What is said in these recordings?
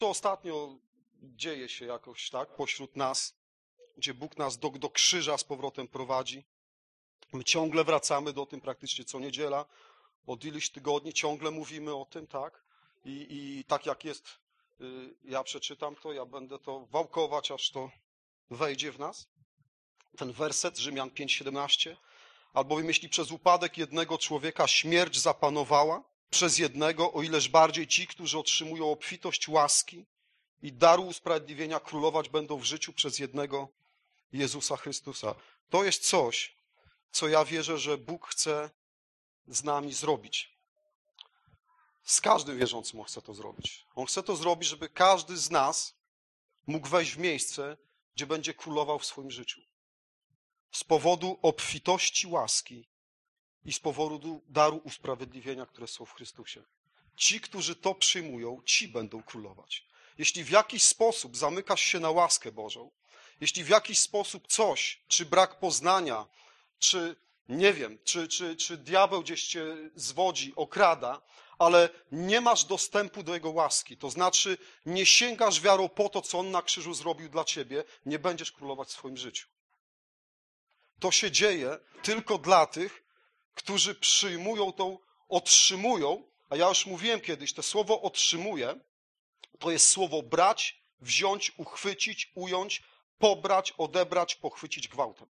To ostatnio dzieje się jakoś tak pośród nas, gdzie Bóg nas do krzyża z powrotem prowadzi. My ciągle wracamy do tym praktycznie co niedziela. Od iluś tygodni ciągle mówimy o tym, tak? I tak jak jest, ja przeczytam to, ja będę to wałkować, aż to wejdzie w nas. Ten werset, Rzymian 5:17. Albowiem jeśli przez upadek jednego człowieka śmierć zapanowała, przez jednego, o ileż bardziej ci, którzy otrzymują obfitość łaski i daru usprawiedliwienia, królować będą w życiu przez jednego Jezusa Chrystusa. To jest coś, co ja wierzę, że Bóg chce z nami zrobić. Z każdym wierzącym On chce to zrobić. On chce to zrobić, żeby każdy z nas mógł wejść w miejsce, gdzie będzie królował w swoim życiu. Z powodu obfitości łaski i z powodu daru usprawiedliwienia, które są w Chrystusie. Ci, którzy to przyjmują, ci będą królować. Jeśli w jakiś sposób zamykasz się na łaskę Bożą, jeśli w jakiś sposób coś, czy brak poznania, czy nie wiem, czy diabeł gdzieś cię zwodzi, okrada, ale nie masz dostępu do Jego łaski, to znaczy nie sięgasz wiarą po to, co On na krzyżu zrobił dla ciebie, nie będziesz królować w swoim życiu. To się dzieje tylko dla tych, którzy przyjmują tą, otrzymują, a ja już mówiłem kiedyś, to słowo otrzymuje, to jest słowo brać, wziąć, uchwycić, ująć, pobrać, odebrać, pochwycić gwałtem.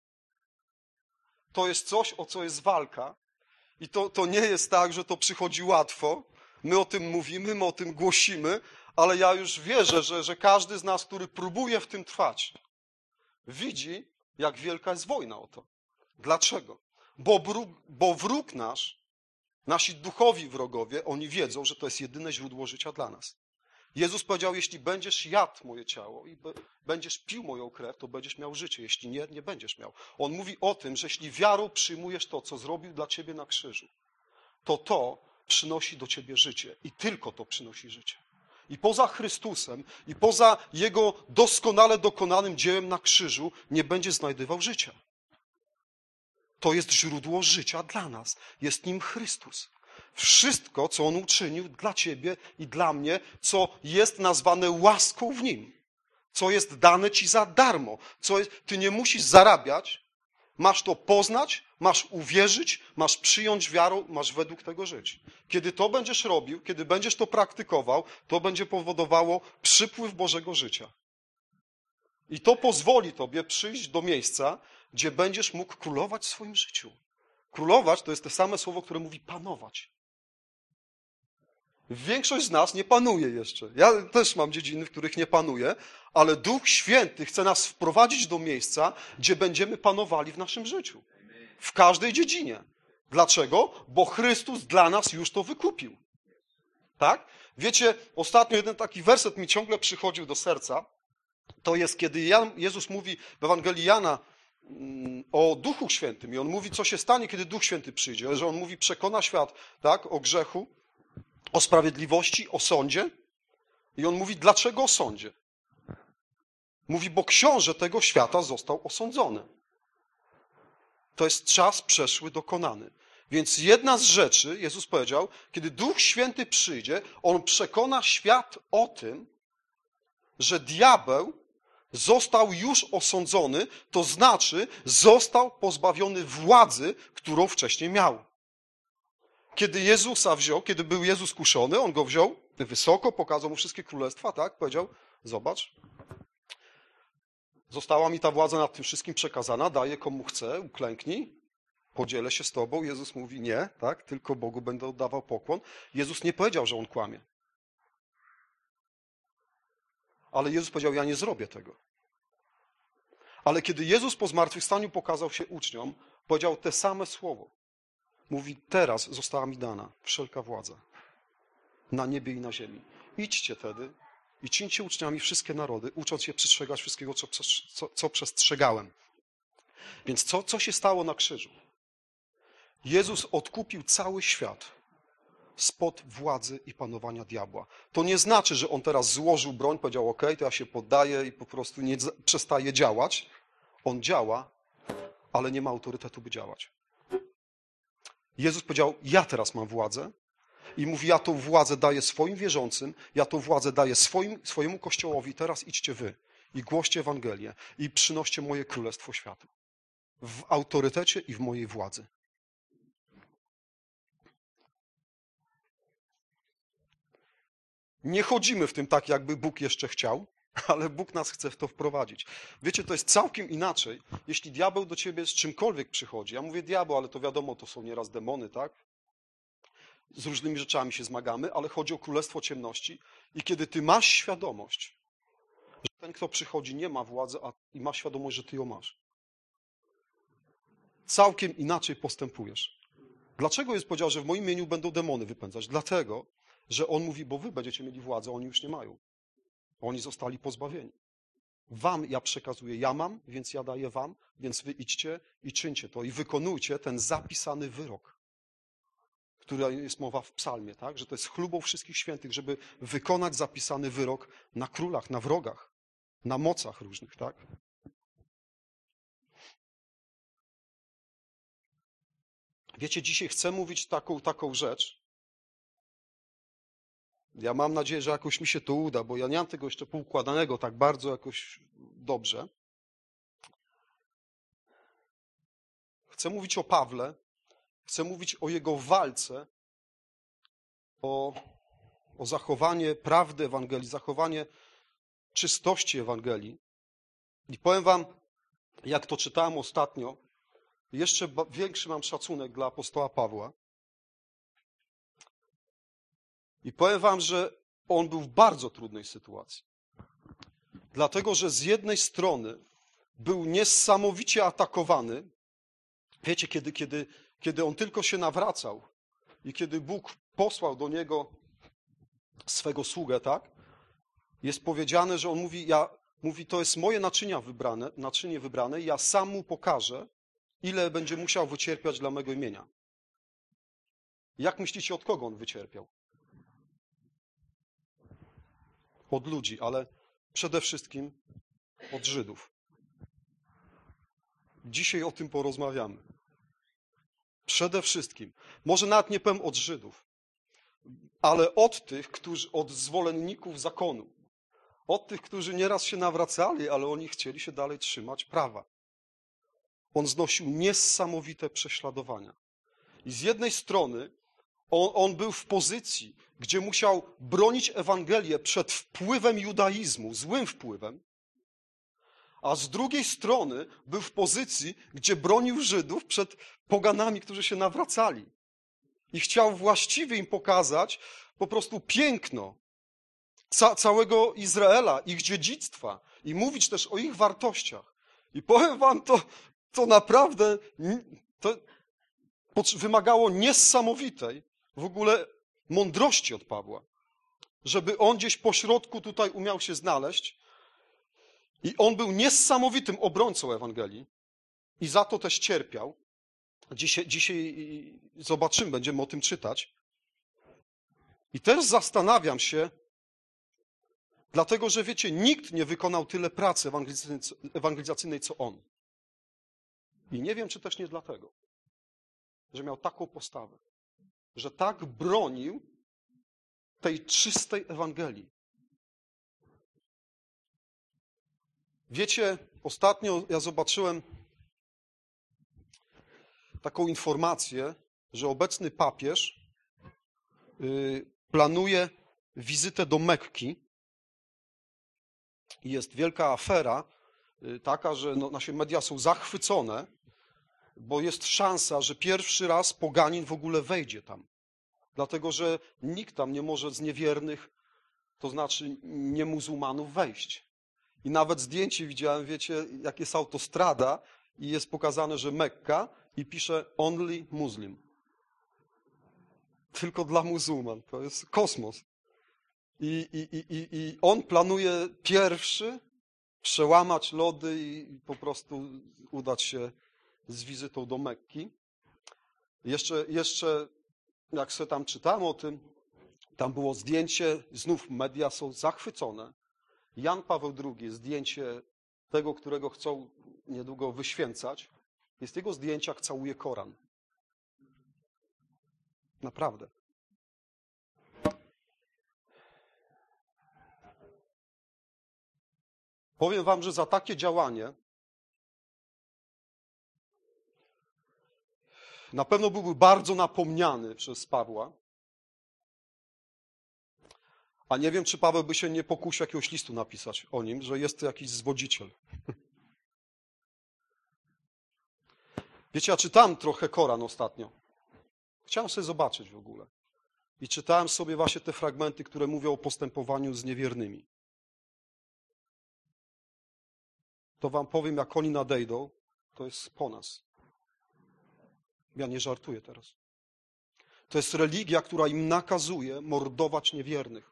To jest coś, o co jest walka i to nie jest tak, że to przychodzi łatwo. My o tym mówimy, my o tym głosimy, ale ja już wierzę, że każdy z nas, który próbuje w tym trwać, widzi, jak wielka jest wojna o to. Dlaczego? Bo wróg nasz, nasi duchowi wrogowie, oni wiedzą, że to jest jedyne źródło życia dla nas. Jezus powiedział, jeśli będziesz jadł moje ciało i będziesz pił moją krew, to będziesz miał życie. Jeśli nie, nie będziesz miał. On mówi o tym, że jeśli wiarą przyjmujesz to, co zrobił dla ciebie na krzyżu, to przynosi do ciebie życie. I tylko to przynosi życie. I poza Chrystusem, i poza Jego doskonale dokonanym dziełem na krzyżu nie będzie znajdywał życia. To jest źródło życia dla nas. Jest nim Chrystus. Wszystko, co On uczynił dla ciebie i dla mnie, co jest nazwane łaską w Nim, co jest dane ci za darmo, ty nie musisz zarabiać, masz to poznać, masz uwierzyć, masz przyjąć wiarą, masz według tego żyć. Kiedy to będziesz robił, kiedy będziesz to praktykował, to będzie powodowało przypływ Bożego życia. I to pozwoli tobie przyjść do miejsca, gdzie będziesz mógł królować w swoim życiu. Królować to jest to same słowo, które mówi panować. Większość z nas nie panuje jeszcze. Ja też mam dziedziny, w których nie panuję, ale Duch Święty chce nas wprowadzić do miejsca, gdzie będziemy panowali w naszym życiu. W każdej dziedzinie. Dlaczego? Bo Chrystus dla nas już to wykupił. Tak? Wiecie, ostatnio jeden taki werset mi ciągle przychodził do serca. To jest, kiedy Jezus mówi w Ewangelii Jana o Duchu Świętym i On mówi, co się stanie, kiedy Duch Święty przyjdzie. Że On mówi, przekona świat, tak, o grzechu, o sprawiedliwości, o sądzie. I On mówi, dlaczego o sądzie? Mówi, bo książę tego świata został osądzony. To jest czas przeszły dokonany. Więc jedna z rzeczy, Jezus powiedział, kiedy Duch Święty przyjdzie, On przekona świat o tym, że diabeł został już osądzony, to znaczy został pozbawiony władzy, którą wcześniej miał. Kiedy Jezusa wziął, kiedy był Jezus kuszony, On go wziął wysoko, pokazał mu wszystkie królestwa, tak? Powiedział, zobacz, została mi ta władza nad tym wszystkim przekazana, daję komu chcę, uklęknij, podzielę się z tobą. Jezus mówi nie, tak? Tylko Bogu będę oddawał pokłon. Jezus nie powiedział, że On kłamie. Ale Jezus powiedział, ja nie zrobię tego. Ale kiedy Jezus po zmartwychwstaniu pokazał się uczniom, powiedział te same słowo. Mówi, teraz została mi dana wszelka władza na niebie i na ziemi. Idźcie tedy i czyńcie uczniami wszystkie narody, ucząc się przestrzegać wszystkiego, co przestrzegałem. Więc co się stało na krzyżu? Jezus odkupił cały świat spod władzy i panowania diabła. To nie znaczy, że On teraz złożył broń, powiedział, okej, to ja się poddaję i po prostu nie przestaje działać. On działa, ale nie ma autorytetu, by działać. Jezus powiedział, ja teraz mam władzę i mówi, ja tą władzę daję swoim wierzącym, ja tą władzę daję swojemu Kościołowi, teraz idźcie wy i głoście Ewangelię i przynoście moje królestwo światu. W autorytecie i w mojej władzy. Nie chodzimy w tym tak, jakby Bóg jeszcze chciał, ale Bóg nas chce w to wprowadzić. Wiecie, to jest całkiem inaczej, jeśli diabeł do ciebie z czymkolwiek przychodzi. Ja mówię diabeł, ale to wiadomo, to są nieraz demony, tak? Z różnymi rzeczami się zmagamy, ale chodzi o królestwo ciemności. I kiedy ty masz świadomość, że ten, kto przychodzi, nie ma władzy i ma świadomość, że ty ją masz, całkiem inaczej postępujesz. Dlaczego jest powiedział, że w moim imieniu będą demony wypędzać? Dlatego, że on mówi, bo wy będziecie mieli władzę, oni już nie mają. Oni zostali pozbawieni. Wam ja przekazuję, ja mam, więc ja daję wam, więc wy idźcie i czyńcie to i wykonujcie ten zapisany wyrok, który jest mowa w psalmie, tak? Że to jest chlubą wszystkich świętych, żeby wykonać zapisany wyrok na królach, na wrogach, na mocach różnych, tak? Wiecie, dzisiaj chcę mówić taką rzecz. Ja mam nadzieję, że jakoś mi się to uda, bo ja nie mam tego jeszcze poukładanego tak bardzo jakoś dobrze. Chcę mówić o Pawle, chcę mówić o jego walce, o zachowanie prawdy Ewangelii, zachowanie czystości Ewangelii. I powiem wam, jak to czytałem ostatnio, jeszcze większy mam szacunek dla apostoła Pawła. I powiem wam, że on był w bardzo trudnej sytuacji. Dlatego, że z jednej strony był niesamowicie atakowany. Wiecie, kiedy on tylko się nawracał i kiedy Bóg posłał do niego swego sługę, tak? Jest powiedziane, że on mówi, to jest moje naczynie wybrane i ja sam mu pokażę, ile będzie musiał wycierpiać dla mego imienia. Jak myślicie, od kogo on wycierpiał? Od ludzi, ale przede wszystkim od Żydów. Dzisiaj o tym porozmawiamy. Przede wszystkim. Może nawet nie powiem od Żydów, ale od tych, od zwolenników zakonu. Od tych, którzy nieraz się nawracali, ale oni chcieli się dalej trzymać prawa. On znosił niesamowite prześladowania. I z jednej strony on był w pozycji, gdzie musiał bronić Ewangelię przed wpływem judaizmu, złym wpływem, a z drugiej strony był w pozycji, gdzie bronił Żydów przed poganami, którzy się nawracali. I chciał właściwie im pokazać po prostu piękno całego Izraela, ich dziedzictwa i mówić też o ich wartościach. I powiem wam, to naprawdę wymagało niesamowitej w ogóle mądrości od Pawła, żeby on gdzieś pośrodku tutaj umiał się znaleźć. I on był niesamowitym obrońcą Ewangelii i za to też cierpiał. Dzisiaj zobaczymy, będziemy o tym czytać. I też zastanawiam się, dlatego że wiecie, nikt nie wykonał tyle pracy ewangelizacyjnej, co on. I nie wiem, czy też nie dlatego, że miał taką postawę, że tak bronił tej czystej Ewangelii. Wiecie, ostatnio ja zobaczyłem taką informację, że obecny papież planuje wizytę do Mekki i jest wielka afera taka, że nasze media są zachwycone, bo jest szansa, że pierwszy raz poganin w ogóle wejdzie tam. Dlatego, że nikt tam nie może z niewiernych, to znaczy niemuzułmanów wejść. I nawet zdjęcie widziałem, wiecie, jak jest autostrada i jest pokazane, że Mekka i pisze only Muslim. Tylko dla muzułman. To jest kosmos. I on planuje pierwszy przełamać lody i po prostu udać się z wizytą do Mekki. Jeszcze jak sobie tam czytałem o tym, tam było zdjęcie, znów media są zachwycone. Jan Paweł II, zdjęcie tego, którego chcą niedługo wyświęcać, jest jego zdjęcie, jak całuje Koran. Naprawdę. Powiem wam, że za takie działanie na pewno byłby bardzo napomniany przez Pawła. A nie wiem, czy Paweł by się nie pokusił jakiegoś listu napisać o nim, że jest to jakiś zwodziciel. Wiecie, ja czytałem trochę Koran ostatnio. Chciałem sobie zobaczyć w ogóle. I czytałem sobie właśnie te fragmenty, które mówią o postępowaniu z niewiernymi. To wam powiem, jak oni nadejdą, to jest po nas. Ja nie żartuję teraz. To jest religia, która im nakazuje mordować niewiernych.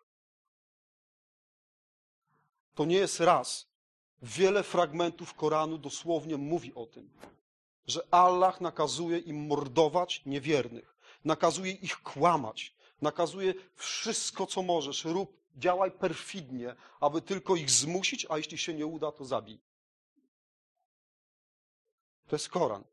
To nie jest raz. Wiele fragmentów Koranu dosłownie mówi o tym, że Allah nakazuje im mordować niewiernych. Nakazuje ich kłamać. Nakazuje wszystko, co możesz. Działaj perfidnie, aby tylko ich zmusić, a jeśli się nie uda, to zabij. To jest Koran.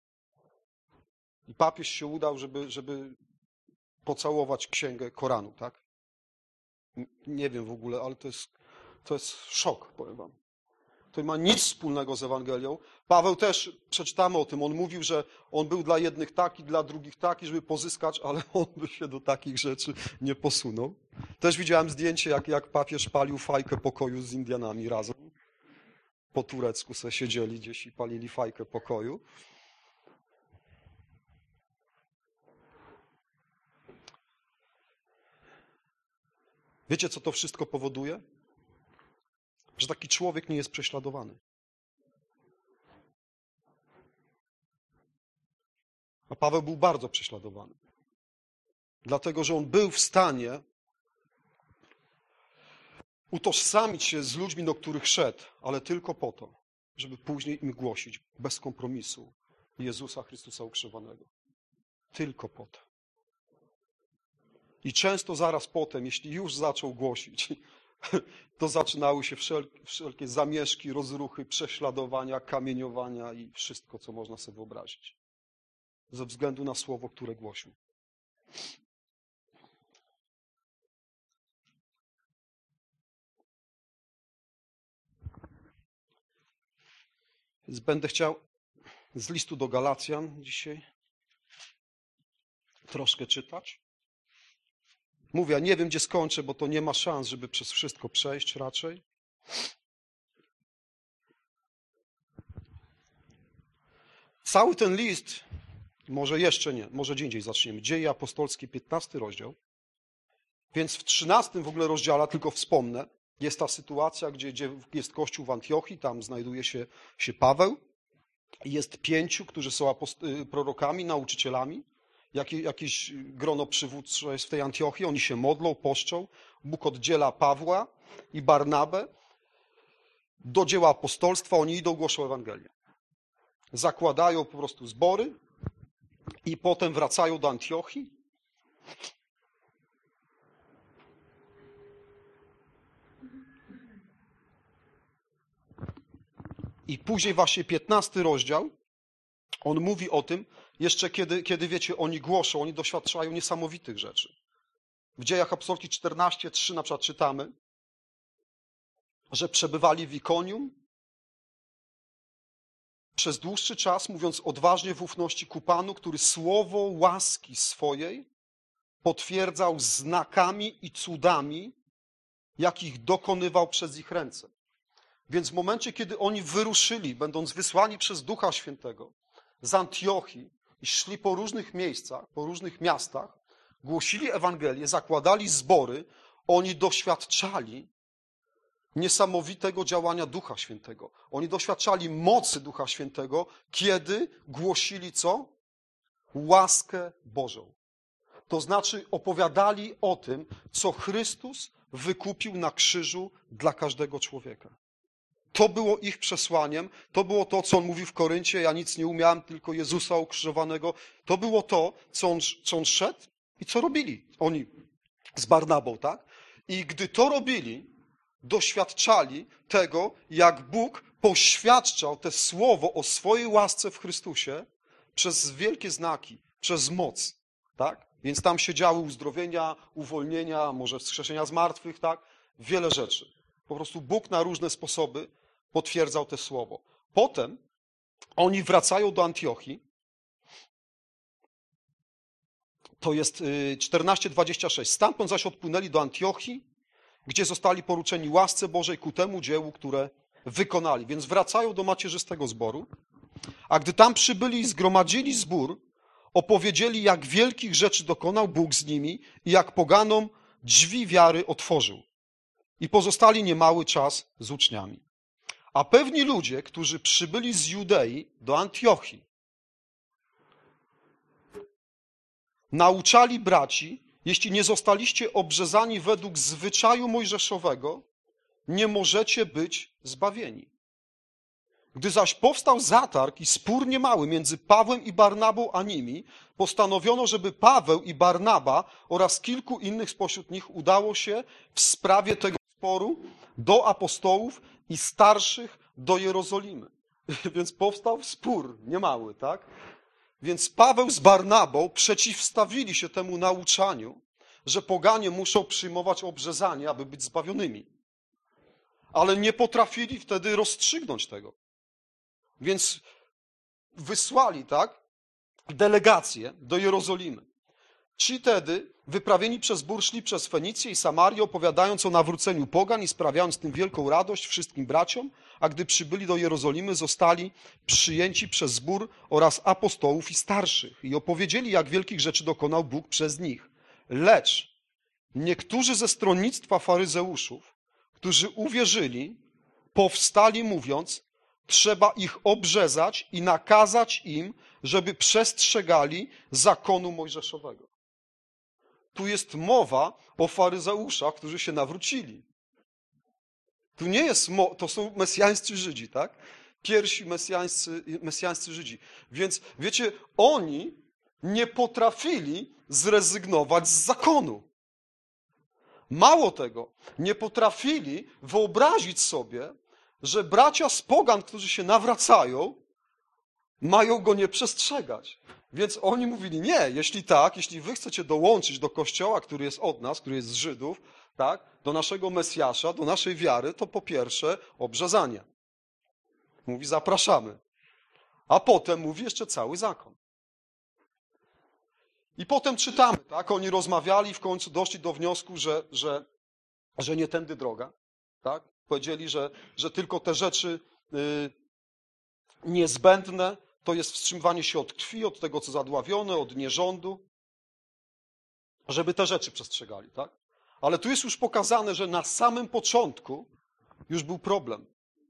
I papież się udał, żeby pocałować księgę Koranu, tak? Nie wiem w ogóle, ale to jest szok, powiem wam. To nie ma nic wspólnego z Ewangelią. Paweł też, przeczytamy o tym, on mówił, że on był dla jednych taki, dla drugich taki, żeby pozyskać, ale on by się do takich rzeczy nie posunął. Też widziałem zdjęcie, jak papież palił fajkę pokoju z Indianami razem. Po turecku sobie siedzieli gdzieś i palili fajkę pokoju. Wiecie, co to wszystko powoduje? Że taki człowiek nie jest prześladowany. A Paweł był bardzo prześladowany. Dlatego, że on był w stanie utożsamić się z ludźmi, do których szedł, ale tylko po to, żeby później im głosić bez kompromisu Jezusa Chrystusa ukrzyżowanego. Tylko po to. I często zaraz potem, jeśli już zaczął głosić, to zaczynały się wszelkie zamieszki, rozruchy, prześladowania, kamieniowania i wszystko, co można sobie wyobrazić. Ze względu na słowo, które głosił. Więc będę chciał z listu do Galacjan dzisiaj troszkę czytać. Mówię, ja nie wiem, gdzie skończę, bo to nie ma szans, żeby przez wszystko przejść raczej. Cały ten list, może jeszcze nie, może gdzie indziej zaczniemy. Dzieje apostolskie, 15 rozdział. Więc w 13 w ogóle rozdziale, tylko wspomnę, jest ta sytuacja, gdzie jest kościół w Antiochii, tam znajduje się Paweł i jest 5, którzy są prorokami, nauczycielami. Jakieś grono przywódcze jest w tej Antiochii, oni się modlą, poszczą. Bóg oddziela Pawła i Barnabę do dzieła apostolstwa, oni idą, głoszą Ewangelię. Zakładają po prostu zbory i potem wracają do Antiochii. I później właśnie 15 rozdział, on mówi o tym, jeszcze kiedy wiecie, oni głoszą, oni doświadczają niesamowitych rzeczy. W Dziejach Apostolskich 14:3 na przykład czytamy, że przebywali w Ikonium przez dłuższy czas, mówiąc odważnie w ufności ku Panu, który słowo łaski swojej potwierdzał znakami i cudami, jakich dokonywał przez ich ręce. Więc w momencie, kiedy oni wyruszyli, będąc wysłani przez Ducha Świętego z Antiochii i szli po różnych miejscach, po różnych miastach, głosili Ewangelię, zakładali zbory, oni doświadczali niesamowitego działania Ducha Świętego. Oni doświadczali mocy Ducha Świętego, kiedy głosili co? Łaskę Bożą. To znaczy opowiadali o tym, co Chrystus wykupił na krzyżu dla każdego człowieka. To było ich przesłaniem, to było to, co on mówił w Koryncie, ja nic nie umiałem, tylko Jezusa ukrzyżowanego. To było to, co on szedł i co robili oni z Barnabą, tak? I gdy to robili, doświadczali tego, jak Bóg poświadczał te słowo o swojej łasce w Chrystusie przez wielkie znaki, przez moc, tak? Więc tam się działy uzdrowienia, uwolnienia, może wskrzeszenia z martwych, tak? Wiele rzeczy. Po prostu Bóg na różne sposoby potwierdzał to słowo. Potem oni wracają do Antiochii. To jest 14:26. Stamtąd zaś odpłynęli do Antiochii, gdzie zostali poruczeni łasce Bożej ku temu dziełu, które wykonali. Więc wracają do macierzystego zboru. A gdy tam przybyli i zgromadzili zbór, opowiedzieli, jak wielkich rzeczy dokonał Bóg z nimi i jak poganom drzwi wiary otworzył. I pozostali niemały czas z uczniami. A pewni ludzie, którzy przybyli z Judei do Antiochii, nauczali braci, jeśli nie zostaliście obrzezani według zwyczaju mojżeszowego, nie możecie być zbawieni. Gdy zaś powstał zatarg i spór niemały między Pawłem i Barnabą a nimi, postanowiono, żeby Paweł i Barnaba oraz kilku innych spośród nich udało się w sprawie tego sporu do apostołów i starszych do Jerozolimy. Więc powstał spór niemały, tak? Więc Paweł z Barnabą przeciwstawili się temu nauczaniu, że poganie muszą przyjmować obrzezanie, aby być zbawionymi. Ale nie potrafili wtedy rozstrzygnąć tego. Więc wysłali, tak, delegację do Jerozolimy. Ci tedy, wyprawieni przez zbór, szli przez Fenicję i Samarię, opowiadając o nawróceniu pogan i sprawiając tym wielką radość wszystkim braciom, a gdy przybyli do Jerozolimy, zostali przyjęci przez zbór oraz apostołów i starszych i opowiedzieli, jak wielkich rzeczy dokonał Bóg przez nich. Lecz niektórzy ze stronnictwa faryzeuszów, którzy uwierzyli, powstali mówiąc, trzeba ich obrzezać i nakazać im, żeby przestrzegali zakonu mojżeszowego. Tu jest mowa o faryzeuszach, którzy się nawrócili. Tu nie jest to są mesjańscy Żydzi, tak? Pierwsi mesjańscy Żydzi. Więc wiecie, oni nie potrafili zrezygnować z zakonu. Mało tego, nie potrafili wyobrazić sobie, że bracia z pogan, którzy się nawracają, mają go nie przestrzegać. Więc oni mówili, nie, jeśli tak, jeśli wy chcecie dołączyć do Kościoła, który jest od nas, który jest z Żydów, tak, do naszego Mesjasza, do naszej wiary, to po pierwsze obrzezanie. Mówi, zapraszamy. A potem mówi jeszcze cały zakon. I potem czytamy, tak, oni rozmawiali i w końcu doszli do wniosku, że nie tędy droga, tak. Powiedzieli, że tylko te rzeczy niezbędne to jest wstrzymywanie się od krwi, od tego, co zadławione, od nierządu, żeby te rzeczy przestrzegali, tak? Ale tu jest już pokazane, że na samym początku już był problem.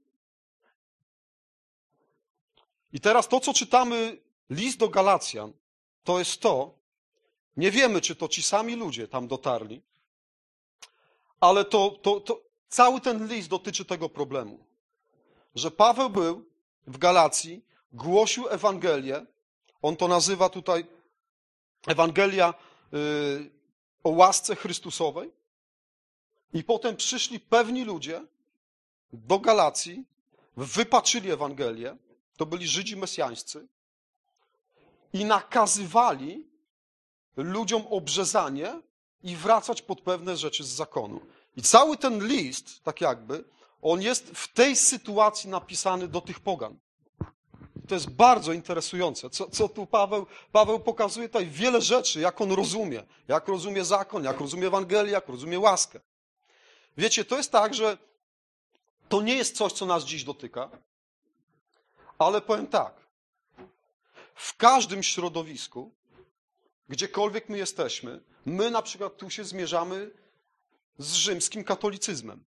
I teraz to, co czytamy, list do Galacjan, to jest to, nie wiemy, czy to ci sami ludzie tam dotarli, ale cały ten list dotyczy tego problemu, że Paweł był w Galacji, głosił Ewangelię, on to nazywa tutaj Ewangelia o łasce Chrystusowej i potem przyszli pewni ludzie do Galacji, wypaczyli Ewangelię, to byli Żydzi mesjańscy i nakazywali ludziom obrzezanie i wracać pod pewne rzeczy z zakonu. I cały ten list, tak jakby, on jest w tej sytuacji napisany do tych pogan. To jest bardzo interesujące, co tu Paweł pokazuje tutaj wiele rzeczy, jak on rozumie. Jak rozumie zakon, jak rozumie Ewangelię, jak rozumie łaskę. Wiecie, to jest tak, że to nie jest coś, co nas dziś dotyka, ale powiem tak. W każdym środowisku, gdziekolwiek my jesteśmy, my na przykład tu się zmierzamy z rzymskim katolicyzmem.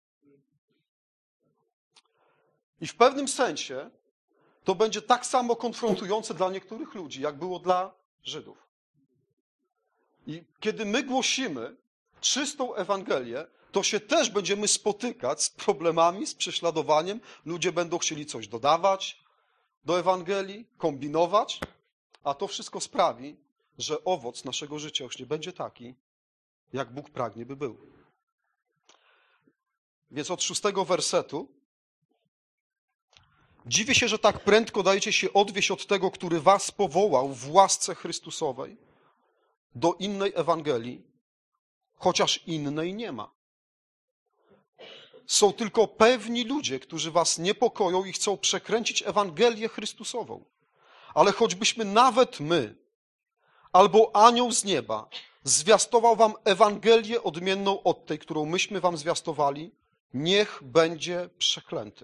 I w pewnym sensie to będzie tak samo konfrontujące dla niektórych ludzi, jak było dla Żydów. I kiedy my głosimy czystą Ewangelię, to się też będziemy spotykać z problemami, z prześladowaniem. Ludzie będą chcieli coś dodawać do Ewangelii, kombinować, a to wszystko sprawi, że owoc naszego życia już nie będzie taki, jak Bóg pragnie, by był. Więc od 6 wersetu. Dziwię się, że tak prędko dajecie się odwieść od tego, który was powołał w łasce Chrystusowej do innej Ewangelii, chociaż innej nie ma. są tylko pewni ludzie, którzy was niepokoją i chcą przekręcić Ewangelię Chrystusową. Ale choćbyśmy nawet my, albo anioł z nieba, zwiastował wam Ewangelię odmienną od tej, którą myśmy wam zwiastowali, niech będzie przeklęty.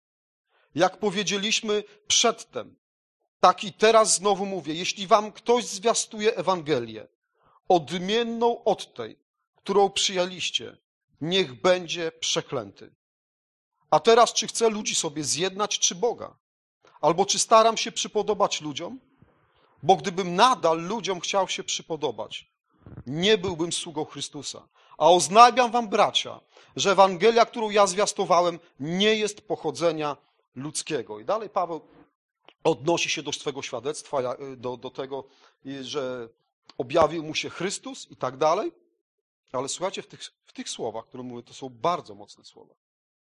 Jak powiedzieliśmy przedtem, tak i teraz znowu mówię, jeśli wam ktoś zwiastuje Ewangelię odmienną od tej, którą przyjęliście, niech będzie przeklęty. A teraz, czy chcę ludzi sobie zjednać, czy Boga? Albo czy staram się przypodobać ludziom? Bo gdybym nadal ludziom chciał się przypodobać, nie byłbym sługą Chrystusa. A oznajmiam wam, bracia, że Ewangelia, którą ja zwiastowałem, nie jest pochodzenia ludzkiego. I dalej Paweł odnosi się do swego świadectwa, do tego, że objawił mu się Chrystus i tak dalej. Ale słuchajcie, w tych słowach, które mówię, to są bardzo mocne słowa.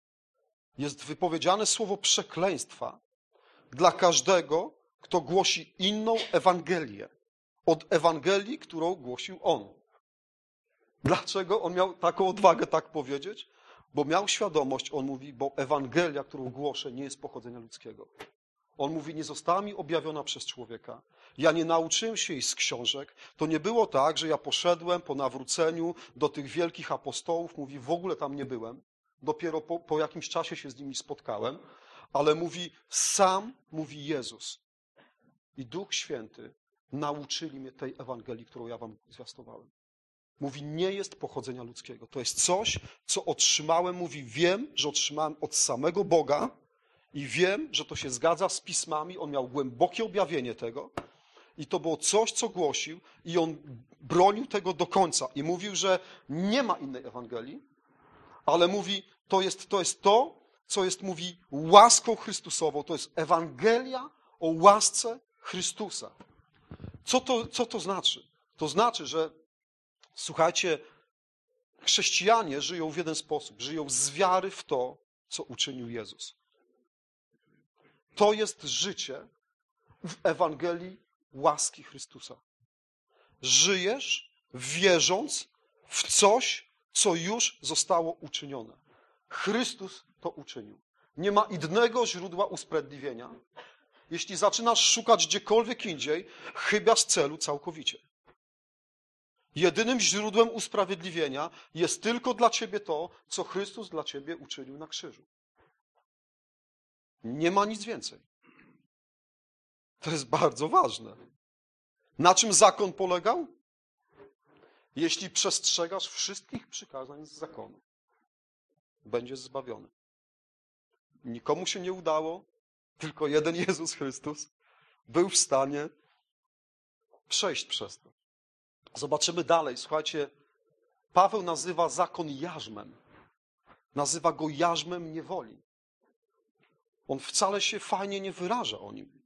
Jest wypowiedziane słowo przekleństwa dla każdego, kto głosi inną Ewangelię od Ewangelii, którą głosił on. Dlaczego on miał taką odwagę tak powiedzieć? Bo miał świadomość, on mówi, bo Ewangelia, którą głoszę, nie jest pochodzenia ludzkiego. On mówi, nie została mi objawiona przez człowieka. Ja nie nauczyłem się jej z książek. To nie było tak, że ja poszedłem po nawróceniu do tych wielkich apostołów. Mówi, w ogóle tam nie byłem. Dopiero po jakimś czasie się z nimi spotkałem. Ale mówi, sam mówi Jezus i Duch Święty nauczyli mnie tej Ewangelii, którą ja wam zwiastowałem. Mówi, nie jest pochodzenia ludzkiego. To jest coś, co otrzymałem. Mówi, wiem, że otrzymałem od samego Boga i wiem, że to się zgadza z pismami. On miał głębokie objawienie tego i to było coś, co głosił i on bronił tego do końca. I mówił, że nie ma innej Ewangelii, ale mówi, to jest to, co jest, mówi, łaską Chrystusową. To jest Ewangelia o łasce Chrystusa. Co to znaczy? To znaczy, że słuchajcie, chrześcijanie żyją w jeden sposób. Żyją z wiary w to, co uczynił Jezus. To jest życie w Ewangelii łaski Chrystusa. Żyjesz wierząc w coś, co już zostało uczynione. Chrystus to uczynił. Nie ma innego źródła usprawiedliwienia. Jeśli zaczynasz szukać gdziekolwiek indziej, chybiasz celu całkowicie. Jedynym źródłem usprawiedliwienia jest tylko dla ciebie to, co Chrystus dla ciebie uczynił na krzyżu. Nie ma nic więcej. To jest bardzo ważne. Na czym zakon polegał? Jeśli przestrzegasz wszystkich przykazań z zakonu, będziesz zbawiony. Nikomu się nie udało, tylko jeden Jezus Chrystus był w stanie przejść przez to. Zobaczymy dalej. Słuchajcie, Paweł nazywa zakon jarzmem. Nazywa go jarzmem niewoli. On wcale się fajnie nie wyraża o nim.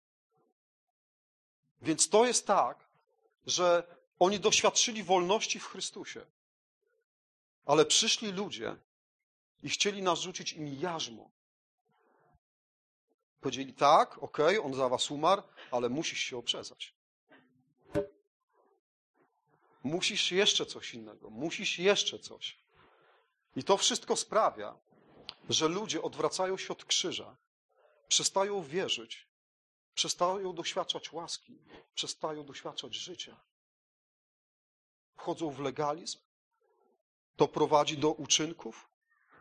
Więc to jest tak, że oni doświadczyli wolności w Chrystusie. Ale przyszli ludzie i chcieli narzucić im jarzmo. Powiedzieli tak, okej, on za was umarł, ale musisz się obrzezać. Musisz jeszcze coś innego, musisz jeszcze coś. I to wszystko sprawia, że ludzie odwracają się od krzyża, przestają wierzyć, przestają doświadczać łaski, przestają doświadczać życia. Wchodzą w legalizm, to prowadzi do uczynków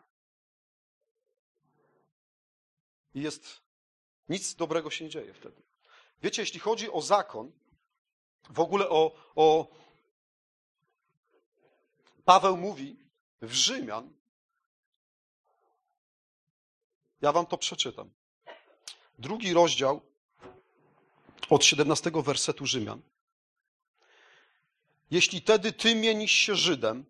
i nic dobrego się nie dzieje wtedy. Wiecie, jeśli chodzi o zakon, w ogóle Paweł mówi w Rzymian, ja wam to przeczytam. 2 rozdział od 17 wersetu Rzymian. Jeśli tedy ty mienisz się Żydem,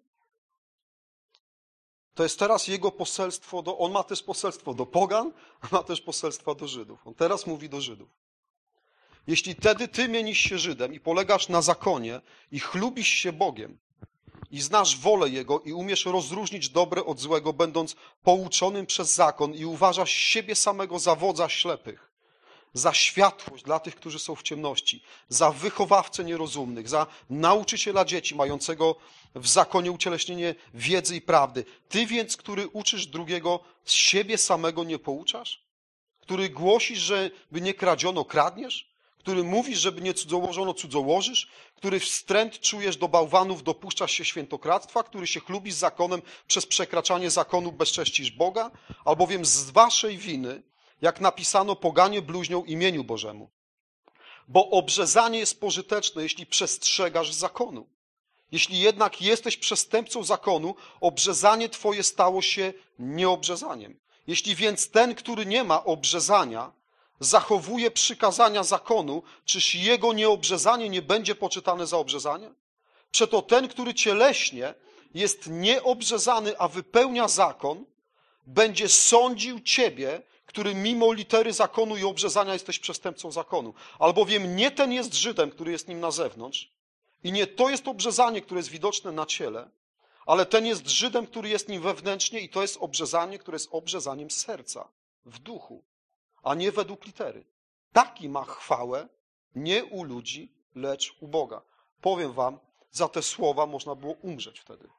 to jest teraz jego poselstwo on ma też poselstwo do pogan, a ma też poselstwa do Żydów. On teraz mówi do Żydów. Jeśli tedy ty mienisz się Żydem i polegasz na zakonie i chlubisz się Bogiem i znasz wolę Jego i umiesz rozróżnić dobre od złego, będąc pouczonym przez zakon i uważasz siebie samego za wodza ślepych, za światłość dla tych, którzy są w ciemności, za wychowawcę nierozumnych, za nauczyciela dzieci mającego w zakonie ucieleśnienie wiedzy i prawdy. Ty więc, który uczysz drugiego, z siebie samego nie pouczasz? Który głosisz, żeby nie kradziono, kradniesz? Który mówisz, żeby nie cudzołożono, cudzołożysz? Który wstręt czujesz do bałwanów, dopuszczasz się świętokradztwa? Który się chlubisz zakonem, przez przekraczanie zakonu bezcześcisz Boga? Albowiem z waszej winy, jak napisano, poganie bluźnią imieniu Bożemu. Bo obrzezanie jest pożyteczne, jeśli przestrzegasz zakonu. Jeśli jednak jesteś przestępcą zakonu, obrzezanie twoje stało się nieobrzezaniem. Jeśli więc ten, który nie ma obrzezania, zachowuje przykazania zakonu, czyż jego nieobrzezanie nie będzie poczytane za obrzezanie? Przeto ten, który cieleśnie jest nieobrzezany, a wypełnia zakon, będzie sądził ciebie, który mimo litery zakonu i obrzezania jesteś przestępcą zakonu. Albowiem nie ten jest Żydem, który jest nim na zewnątrz, i nie to jest obrzezanie, które jest widoczne na ciele, ale ten jest Żydem, który jest nim wewnętrznie, i to jest obrzezanie, które jest obrzezaniem serca, w duchu, a nie według litery. Taki ma chwałę nie u ludzi, lecz u Boga. Powiem wam, za te słowa można było umrzeć wtedy.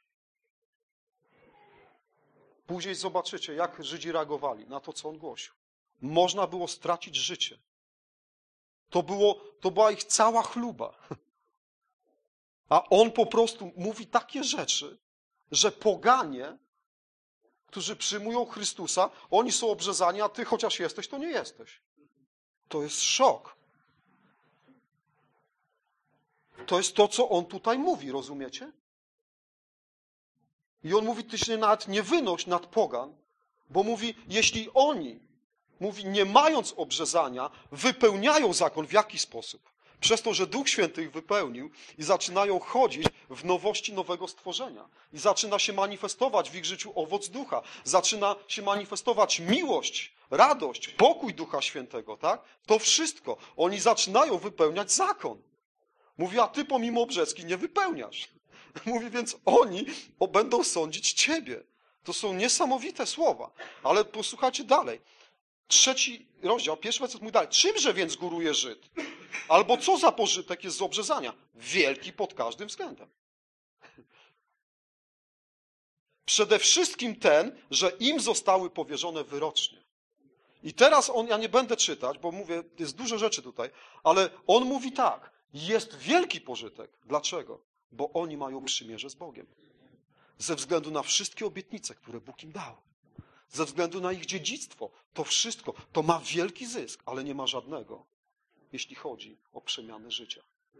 Później zobaczycie, jak Żydzi reagowali na to, co on głosił. Można było stracić życie. To była ich cała chluba. A on po prostu mówi takie rzeczy, że poganie, którzy przyjmują Chrystusa, oni są obrzezani, a ty chociaż jesteś, to nie jesteś. To jest szok. To jest to, co on tutaj mówi, rozumiecie? I on mówi, ty się nawet nie wynoś nad pogan, bo mówi, jeśli oni, mówi, nie mając obrzezania, wypełniają zakon w jaki sposób? Przez to, że Duch Święty ich wypełnił i zaczynają chodzić w nowości nowego stworzenia. I zaczyna się manifestować w ich życiu owoc Ducha. Zaczyna się manifestować miłość, radość, pokój Ducha Świętego, tak? To wszystko. Oni zaczynają wypełniać zakon. Mówi, a ty pomimo obrzezki nie wypełniasz. Mówi, więc oni będą sądzić ciebie. To są niesamowite słowa. Ale posłuchajcie dalej. 3 rozdział, 1 werset mówi dalej. Czymże więc góruje Żyd? Albo co za pożytek jest z obrzezania? Wielki pod każdym względem. Przede wszystkim ten, że im zostały powierzone wyrocznie. I teraz ja nie będę czytać, bo mówię, jest dużo rzeczy tutaj, ale on mówi tak. Jest wielki pożytek. Dlaczego? Bo oni mają przymierze z Bogiem. Ze względu na wszystkie obietnice, które Bóg im dał. Ze względu na ich dziedzictwo. To wszystko, to ma wielki zysk, ale nie ma żadnego, jeśli chodzi o przemianę życia.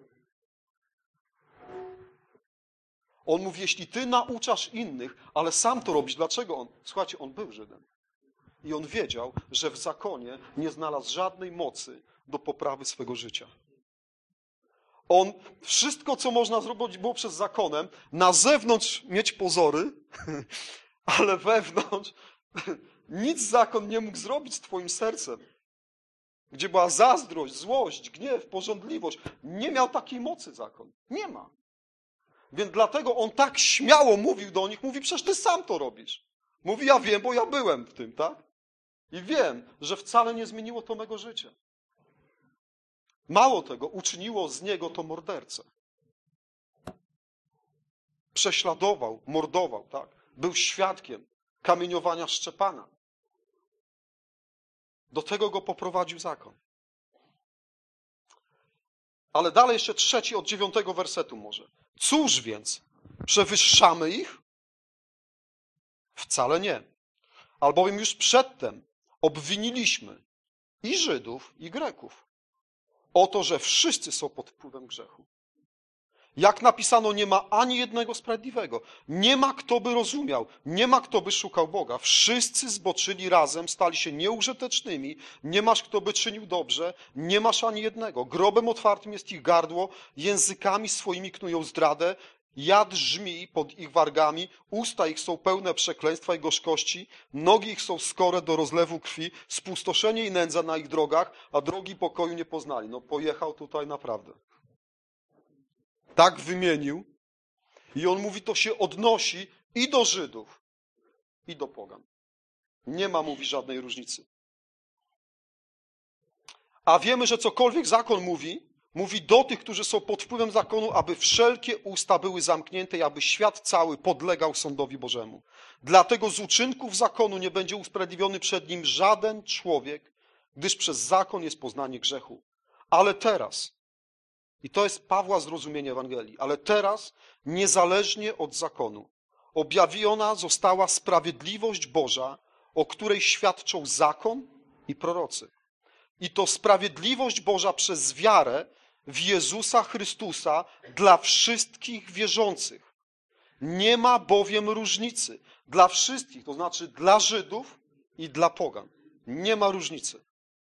On mówi, jeśli ty nauczasz innych, ale sam to robisz, dlaczego on? Słuchajcie, on był Żydem. I on wiedział, że w zakonie nie znalazł żadnej mocy do poprawy swego życia. On, wszystko, co można zrobić, było przez zakonem, na zewnątrz mieć pozory, ale wewnątrz nic zakon nie mógł zrobić z twoim sercem. Gdzie była zazdrość, złość, gniew, pożądliwość. Nie miał takiej mocy zakon. Nie ma. Więc dlatego on tak śmiało mówił do nich, mówi, przecież ty sam to robisz. Mówi, ja wiem, bo ja byłem w tym, tak? I wiem, że wcale nie zmieniło to mego życia. Mało tego, uczyniło z niego to mordercę. Prześladował, mordował, tak? Był świadkiem kamieniowania Szczepana. Do tego go poprowadził zakon. Ale dalej jeszcze 3 od 9 wersetu może. Cóż więc? Przewyższamy ich? Wcale nie. Albowiem już przedtem obwiniliśmy i Żydów, i Greków o to, że wszyscy są pod wpływem grzechu. Jak napisano, nie ma ani jednego sprawiedliwego. Nie ma kto by rozumiał, nie ma kto by szukał Boga. Wszyscy zboczyli razem, stali się nieużytecznymi. Nie masz kto by czynił dobrze, nie masz ani jednego. Grobem otwartym jest ich gardło, językami swoimi knują zdradę. Jad żmij pod ich wargami, usta ich są pełne przekleństwa i gorzkości, nogi ich są skore do rozlewu krwi, spustoszenie i nędza na ich drogach, a drogi pokoju nie poznali. No pojechał tutaj naprawdę. Tak wymienił i on mówi, to się odnosi i do Żydów, i do pogan. Nie ma, mówi, żadnej różnicy. A wiemy, że cokolwiek zakon mówi do tych, którzy są pod wpływem zakonu, aby wszelkie usta były zamknięte i aby świat cały podlegał sądowi Bożemu. Dlatego z uczynków zakonu nie będzie usprawiedliwiony przed nim żaden człowiek, gdyż przez zakon jest poznanie grzechu. Ale teraz, i to jest Pawła zrozumienie Ewangelii, ale teraz, niezależnie od zakonu, objawiona została sprawiedliwość Boża, o której świadczą zakon i prorocy. I to sprawiedliwość Boża przez wiarę w Jezusa Chrystusa dla wszystkich wierzących. Nie ma bowiem różnicy. Dla wszystkich, to znaczy dla Żydów i dla pogan. Nie ma różnicy.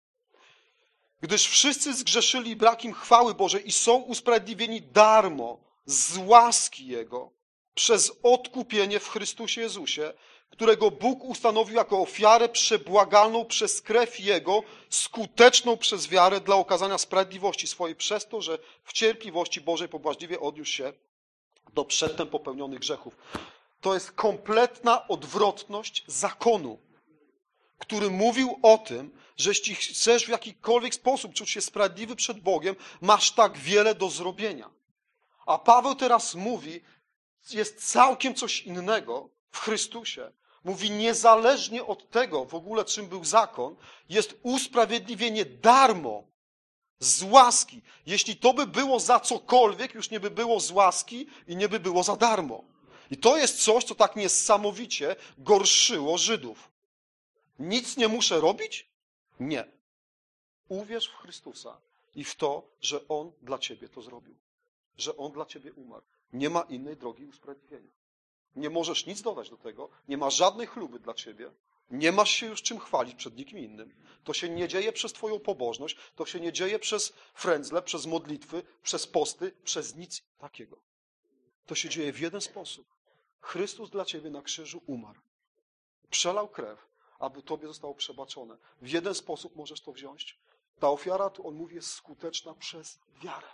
Gdyż wszyscy zgrzeszyli, brak im chwały Bożej i są usprawiedliwieni darmo z łaski Jego przez odkupienie w Chrystusie Jezusie, którego Bóg ustanowił jako ofiarę przebłagalną przez krew Jego, skuteczną przez wiarę dla okazania sprawiedliwości swojej, przez to, że w cierpliwości Bożej pobłażliwie odniósł się do przedtem popełnionych grzechów. To jest kompletna odwrotność zakonu, który mówił o tym, że jeśli chcesz w jakikolwiek sposób czuć się sprawiedliwy przed Bogiem, masz tak wiele do zrobienia. A Paweł teraz mówi, jest całkiem coś innego w Chrystusie. Mówi, niezależnie od tego w ogóle, czym był zakon, jest usprawiedliwienie darmo, z łaski. Jeśli to by było za cokolwiek, już nie by było z łaski i nie by było za darmo. I to jest coś, co tak niesamowicie gorszyło Żydów. Nic nie muszę robić? Nie. Uwierz w Chrystusa i w to, że On dla ciebie to zrobił. Że On dla ciebie umarł. Nie ma innej drogi usprawiedliwienia. Nie możesz nic dodać do tego, nie ma żadnej chluby dla ciebie, nie masz się już czym chwalić przed nikim innym. To się nie dzieje przez twoją pobożność, to się nie dzieje przez frędzle, przez modlitwy, przez posty, przez nic takiego. To się dzieje w jeden sposób. Chrystus dla ciebie na krzyżu umarł. Przelał krew, aby tobie zostało przebaczone. W jeden sposób możesz to wziąć. Ta ofiara, tu on mówi, jest skuteczna przez wiarę.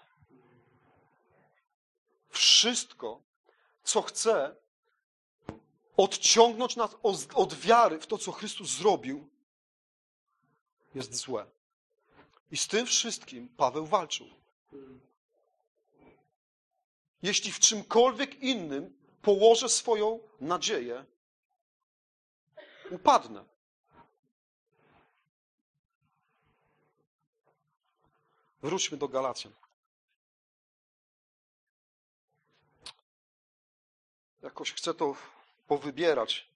Wszystko, co chce odciągnąć nas od wiary w to, co Chrystus zrobił, jest złe. I z tym wszystkim Paweł walczył. Jeśli w czymkolwiek innym położę swoją nadzieję, upadnę. Wróćmy do Galacjan. Jakoś chcę to powybierać.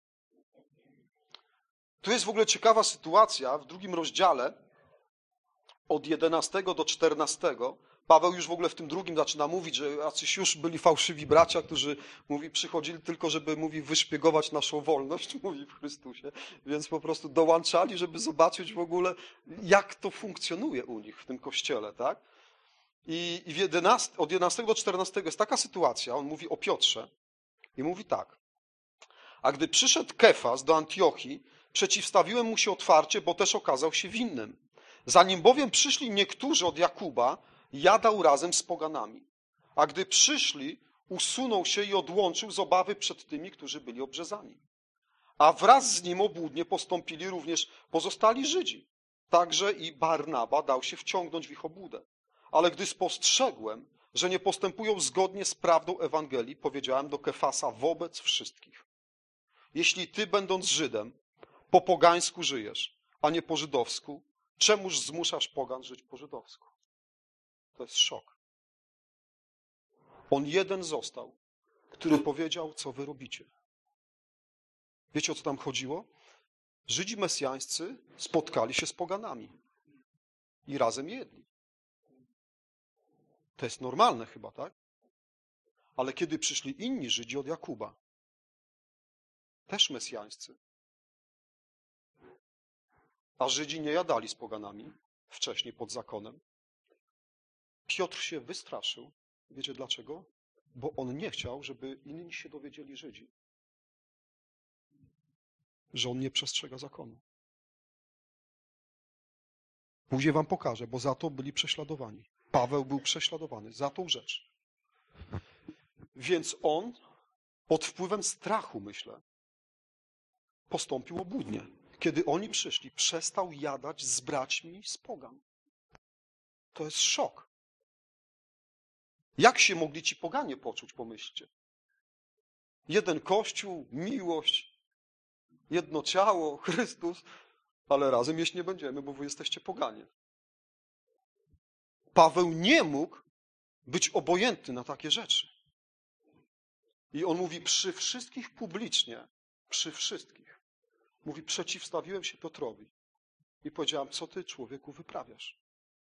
Tu jest w ogóle ciekawa sytuacja w 2 rozdziale od 11 do 14. Paweł już w ogóle w tym 2 zaczyna mówić, że jacyś już byli fałszywi bracia, którzy przychodzili tylko, żeby wyszpiegować naszą wolność, mówi w Chrystusie, więc po prostu dołączali, żeby zobaczyć w ogóle, jak to funkcjonuje u nich w tym kościele, tak? I od 11 do 14 jest taka sytuacja, on mówi o Piotrze i mówi tak. A gdy przyszedł Kefas do Antiochii, przeciwstawiłem mu się otwarcie, bo też okazał się winnym. Zanim bowiem przyszli niektórzy od Jakuba, jadał razem z poganami. A gdy przyszli, usunął się i odłączył z obawy przed tymi, którzy byli obrzezani. A wraz z nim obłudnie postąpili również pozostali Żydzi. Także i Barnaba dał się wciągnąć w ich obłudę. Ale gdy spostrzegłem, że nie postępują zgodnie z prawdą Ewangelii, powiedziałem do Kefasa wobec wszystkich. Jeśli ty, będąc Żydem, po pogańsku żyjesz, a nie po żydowsku, czemuż zmuszasz pogan żyć po żydowsku? To jest szok. On jeden został, który powiedział, co wy robicie. Wiecie, o co tam chodziło? Żydzi mesjańscy spotkali się z poganami i razem jedli. To jest normalne chyba, tak? Ale kiedy przyszli inni Żydzi od Jakuba, też mesjańscy, a Żydzi nie jadali z poganami wcześniej pod zakonem, Piotr się wystraszył. Wiecie dlaczego? Bo on nie chciał, żeby inni się dowiedzieli Żydzi, że on nie przestrzega zakonu. Później wam pokażę, bo za to byli prześladowani. Paweł był prześladowany za tą rzecz. Więc on pod wpływem strachu, myślę, postąpił obłudnie. Kiedy oni przyszli, przestał jadać z braćmi z pogan. To jest szok. Jak się mogli ci poganie poczuć, pomyślcie? Jeden Kościół, miłość, jedno ciało, Chrystus, ale razem jeść nie będziemy, bo wy jesteście poganie. Paweł nie mógł być obojętny na takie rzeczy. I on mówi przy wszystkich publicznie, przy wszystkich. Mówi, przeciwstawiłem się Piotrowi i powiedziałem, co ty, człowieku, wyprawiasz?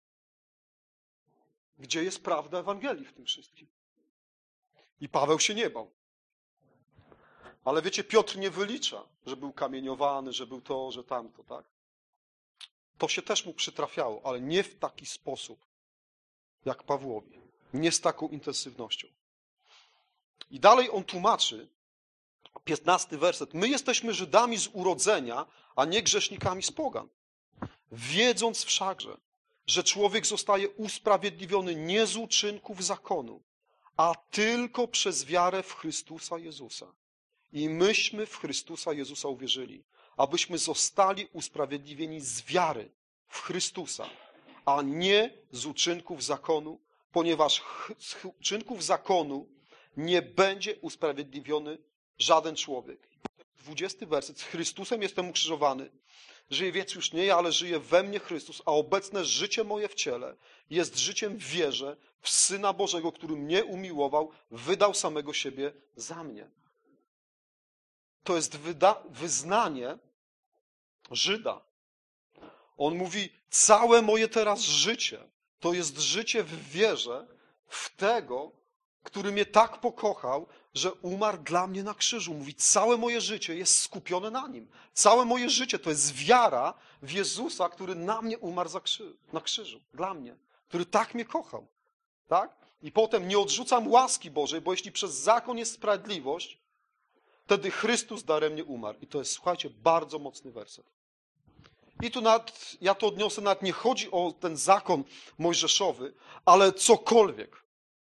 Gdzie jest prawda Ewangelii w tym wszystkim? I Paweł się nie bał. Ale wiecie, Piotr nie wylicza, że był kamieniowany, że był to, że tamto, tak? To się też mu przytrafiało, ale nie w taki sposób, jak Pawłowi. Nie z taką intensywnością. I dalej on tłumaczy, 15 werset. My jesteśmy Żydami z urodzenia, a nie grzesznikami z pogan. Wiedząc wszakże, że człowiek zostaje usprawiedliwiony nie z uczynków zakonu, a tylko przez wiarę w Chrystusa Jezusa. I myśmy w Chrystusa Jezusa uwierzyli, abyśmy zostali usprawiedliwieni z wiary w Chrystusa, a nie z uczynków zakonu, ponieważ z uczynków zakonu nie będzie usprawiedliwiony żaden człowiek. 20 werset. Z Chrystusem jestem ukrzyżowany. Żyję więc już nie ja, ale żyje we mnie Chrystus, a obecne życie moje w ciele jest życiem w wierze w Syna Bożego, który mnie umiłował, wydał samego siebie za mnie. To jest wyznanie Żyda. On mówi, całe moje teraz życie to jest życie w wierze w tego, który mnie tak pokochał, że umarł dla mnie na krzyżu. Mówi, całe moje życie jest skupione na Nim. Całe moje życie to jest wiara w Jezusa, który na mnie umarł na krzyżu. Dla mnie. Który tak mnie kochał. Tak? I potem nie odrzucam łaski Bożej, bo jeśli przez zakon jest sprawiedliwość, wtedy Chrystus daremnie umarł. I to jest, słuchajcie, bardzo mocny werset. I tu ja to odniosę, nawet nie chodzi o ten zakon mojżeszowy, ale cokolwiek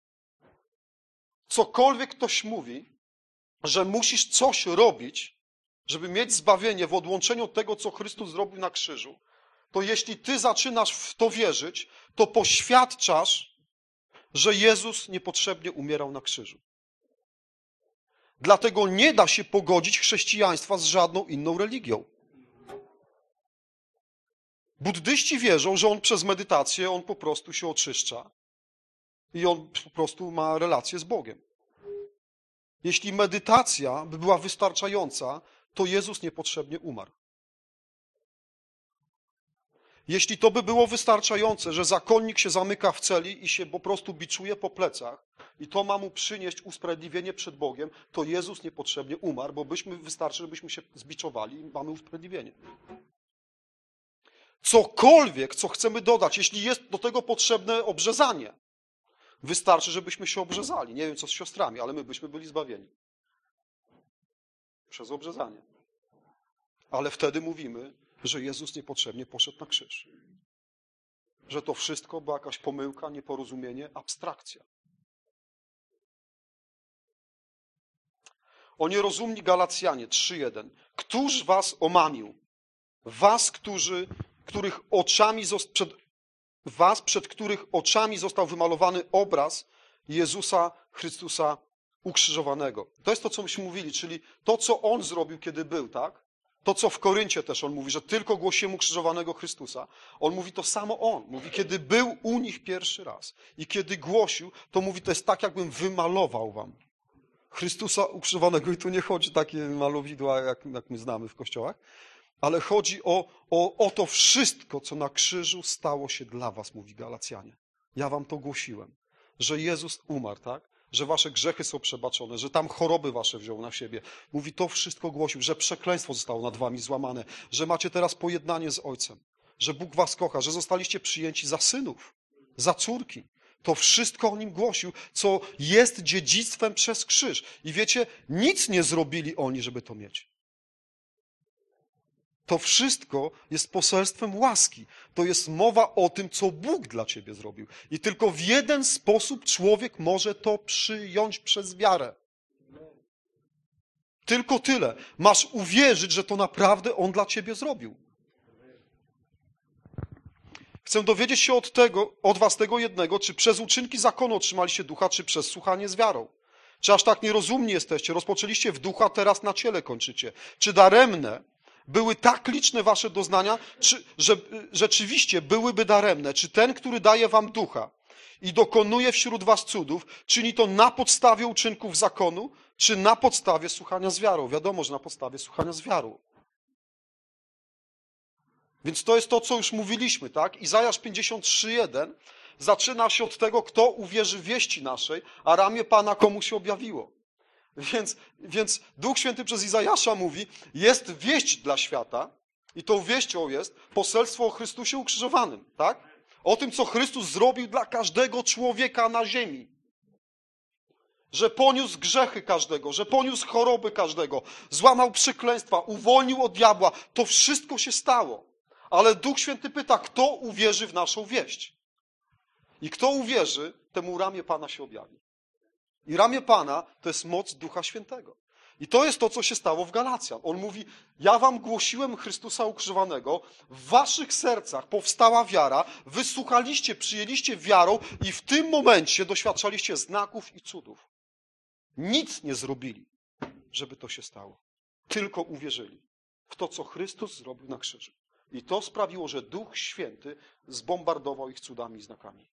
ktoś mówi, że musisz coś robić, żeby mieć zbawienie w odłączeniu od tego, co Chrystus zrobił na krzyżu, to jeśli ty zaczynasz w to wierzyć, to poświadczasz, że Jezus niepotrzebnie umierał na krzyżu. Dlatego nie da się pogodzić chrześcijaństwa z żadną inną religią. Buddyści wierzą, że on przez medytację, on po prostu się oczyszcza i on po prostu ma relację z Bogiem. Jeśli medytacja by była wystarczająca, to Jezus niepotrzebnie umarł. Jeśli to by było wystarczające, że zakonnik się zamyka w celi i się po prostu biczuje po plecach i to ma mu przynieść usprawiedliwienie przed Bogiem, to Jezus niepotrzebnie umarł, bo wystarczy, żebyśmy się zbiczowali i mamy usprawiedliwienie. Cokolwiek, co chcemy dodać, jeśli jest do tego potrzebne obrzezanie, wystarczy, żebyśmy się obrzezali. Nie wiem, co z siostrami, ale my byśmy byli zbawieni. Przez obrzezanie. Ale wtedy mówimy, że Jezus niepotrzebnie poszedł na krzyż. Że to wszystko była jakaś pomyłka, nieporozumienie, abstrakcja. O nierozumni Galacjanie 3:1. Któż was omamił? Was, przed których oczami został wymalowany obraz Jezusa Chrystusa ukrzyżowanego. To jest to, co myśmy mówili, czyli to, co On zrobił, kiedy był, tak? To, co w Koryncie też On mówi, że tylko głosimy ukrzyżowanego Chrystusa. On mówi to samo On. Mówi, kiedy był u nich pierwszy raz i kiedy głosił, to mówi, to jest tak, jakbym wymalował wam Chrystusa ukrzyżowanego. I tu nie chodzi takie malowidła, jak my znamy w kościołach, ale chodzi o to wszystko, co na krzyżu stało się dla was, mówi Galacjanie. Ja wam to głosiłem, że Jezus umarł, tak? Że wasze grzechy są przebaczone, że tam choroby wasze wziął na siebie. Mówi, to wszystko głosił, że przekleństwo zostało nad wami złamane, że macie teraz pojednanie z Ojcem, że Bóg was kocha, że zostaliście przyjęci za synów, za córki. To wszystko o nim głosił, co jest dziedzictwem przez krzyż. I wiecie, nic nie zrobili oni, żeby to mieć. To wszystko jest poselstwem łaski. To jest mowa o tym, co Bóg dla ciebie zrobił. I tylko w jeden sposób człowiek może to przyjąć przez wiarę. Tylko tyle. Masz uwierzyć, że to naprawdę On dla ciebie zrobił. Chcę dowiedzieć się od was tego jednego, czy przez uczynki zakonu otrzymaliście ducha, czy przez słuchanie z wiarą. Czy aż tak nierozumni jesteście? Rozpoczęliście w duchu, a teraz na ciele kończycie. Czy daremne były tak liczne wasze doznania, że rzeczywiście byłyby daremne? Czy ten, który daje wam ducha i dokonuje wśród was cudów, czyni to na podstawie uczynków zakonu, czy na podstawie słuchania z wiarą? Wiadomo, że na podstawie słuchania z wiarą. Więc to jest to, co już mówiliśmy, tak? Izajasz 53:1 zaczyna się od tego, kto uwierzy wieści naszej, a ramię Pana komu się objawiło. Więc Duch Święty przez Izajasza mówi, jest wieść dla świata i tą wieścią jest poselstwo o Chrystusie ukrzyżowanym, tak? O tym, co Chrystus zrobił dla każdego człowieka na ziemi. Że poniósł grzechy każdego, że poniósł choroby każdego, złamał przekleństwa, uwolnił od diabła. To wszystko się stało. Ale Duch Święty pyta, kto uwierzy w naszą wieść? I kto uwierzy, temu ramię Pana się objawi. I ramię Pana to jest moc Ducha Świętego. I to jest to, co się stało w Galacjan. On mówi, ja wam głosiłem Chrystusa ukrzyżowanego, w waszych sercach powstała wiara, wysłuchaliście, przyjęliście wiarą i w tym momencie doświadczaliście znaków i cudów. Nic nie zrobili, żeby to się stało. Tylko uwierzyli w to, co Chrystus zrobił na krzyżu. I to sprawiło, że Duch Święty zbombardował ich cudami i znakami.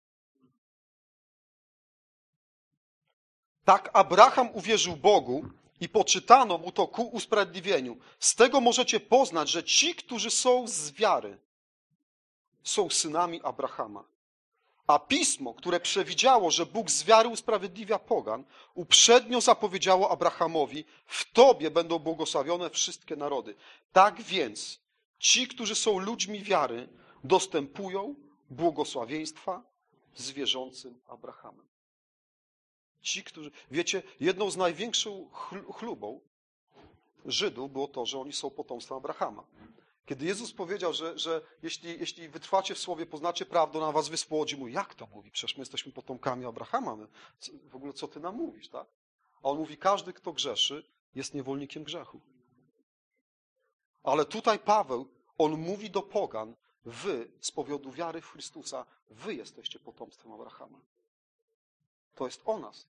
Tak Abraham uwierzył Bogu i poczytano mu to ku usprawiedliwieniu. Z tego możecie poznać, że ci, którzy są z wiary, są synami Abrahama. A Pismo, które przewidziało, że Bóg z wiary usprawiedliwia pogan, uprzednio zapowiedziało Abrahamowi, w Tobie będą błogosławione wszystkie narody. Tak więc ci, którzy są ludźmi wiary, dostępują błogosławieństwa z wierzącym Abrahamem. Ci, którzy... Wiecie, jedną z największych chlubą Żydów było to, że oni są potomstwem Abrahama. Kiedy Jezus powiedział, że jeśli wytrwacie w słowie, poznacie prawdę, na was wyspłodzi, mówi, jak to mówi? Przecież my jesteśmy potomkami Abrahama. W ogóle co ty nam mówisz, tak? A on mówi, każdy, kto grzeszy, jest niewolnikiem grzechu. Ale tutaj Paweł, on mówi do pogan, wy z powodu wiary w Chrystusa, wy jesteście potomstwem Abrahama. To jest o nas.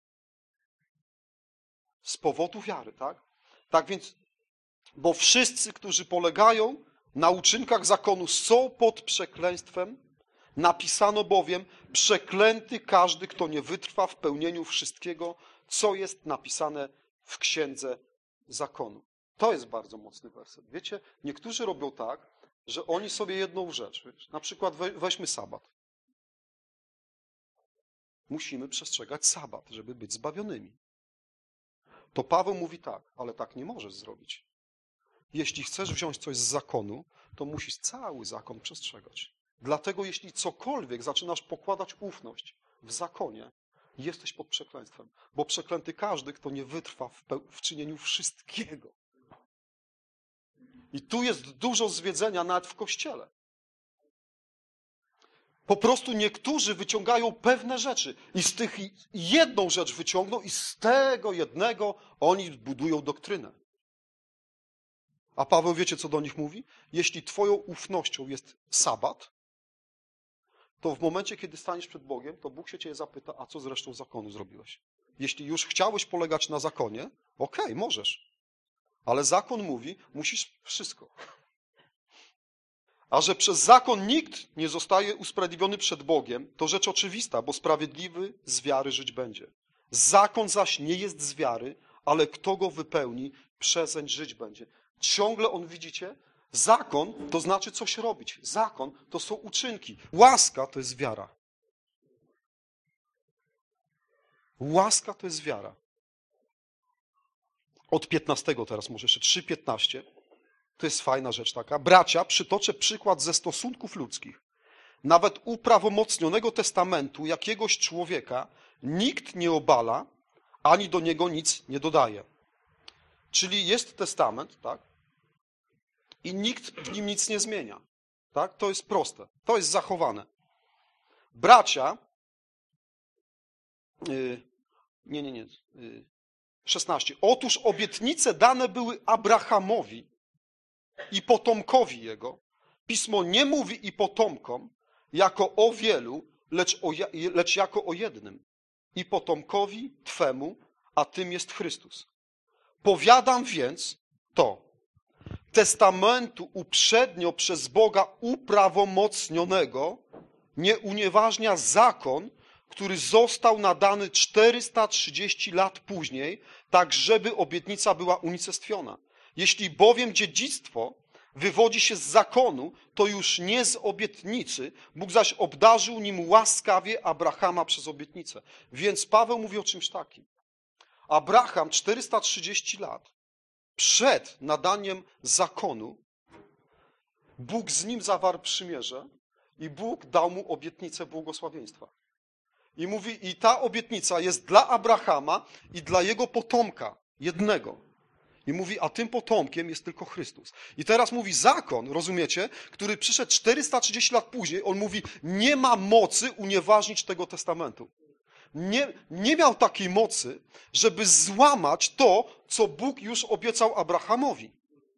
Z powodu wiary, tak? Tak więc, bo wszyscy, którzy polegają na uczynkach zakonu, są pod przekleństwem. Napisano bowiem, przeklęty każdy, kto nie wytrwa w pełnieniu wszystkiego, co jest napisane w księdze zakonu. To jest bardzo mocny werset. Wiecie, niektórzy robią tak, że oni sobie jedną rzecz, na przykład weźmy sabat. Musimy przestrzegać sabat, żeby być zbawionymi. To Paweł mówi tak, ale tak nie możesz zrobić. Jeśli chcesz wziąć coś z zakonu, to musisz cały zakon przestrzegać. Dlatego jeśli cokolwiek zaczynasz pokładać ufność w zakonie, jesteś pod przekleństwem. Bo przeklęty każdy, kto nie wytrwa w czynieniu wszystkiego. I tu jest dużo zwiedzenia nawet w Kościele. Po prostu niektórzy wyciągają pewne rzeczy i z tych jedną rzecz wyciągną i z tego jednego oni budują doktrynę. A Paweł, wiecie, co do nich mówi? Jeśli twoją ufnością jest sabat, to w momencie, kiedy staniesz przed Bogiem, to Bóg się ciebie zapyta, a co z resztą zakonu zrobiłeś? Jeśli już chciałeś polegać na zakonie, okej, możesz. Ale zakon mówi, musisz wszystko. A że przez zakon nikt nie zostaje usprawiedliwiony przed Bogiem, to rzecz oczywista, bo sprawiedliwy z wiary żyć będzie. Zakon zaś nie jest z wiary, ale kto go wypełni, przezeń żyć będzie. Ciągle on, widzicie, zakon to znaczy coś robić. Zakon to są uczynki. Łaska to jest wiara. Łaska to jest wiara. Od 15 teraz może jeszcze, 3:15. To jest fajna rzecz taka. Bracia, przytoczę przykład ze stosunków ludzkich. Nawet uprawomocnionego testamentu jakiegoś człowieka nikt nie obala, ani do niego nic nie dodaje. Czyli jest testament, tak? I nikt w nim nic nie zmienia. Tak? To jest proste. To jest zachowane. Bracia, 16. Otóż obietnice dane były Abrahamowi i potomkowi jego. Pismo nie mówi i potomkom, jako o wielu, lecz jako o jednym. I potomkowi Twemu, a tym jest Chrystus. Powiadam więc to. Testamentu uprzednio przez Boga uprawomocnionego nie unieważnia zakon, który został nadany 430 lat później, tak żeby obietnica była unicestwiona. Jeśli bowiem dziedzictwo wywodzi się z zakonu, to już nie z obietnicy, Bóg zaś obdarzył nim łaskawie Abrahama przez obietnicę. Więc Paweł mówi o czymś takim. Abraham 430 lat przed nadaniem zakonu, Bóg z nim zawarł przymierze i Bóg dał mu obietnicę błogosławieństwa. I mówi, i ta obietnica jest dla Abrahama i dla jego potomka, jednego. I mówi, a tym potomkiem jest tylko Chrystus. I teraz mówi zakon, rozumiecie, który przyszedł 430 lat później, on mówi, nie ma mocy unieważnić tego testamentu. Nie miał takiej mocy, żeby złamać to, co Bóg już obiecał Abrahamowi.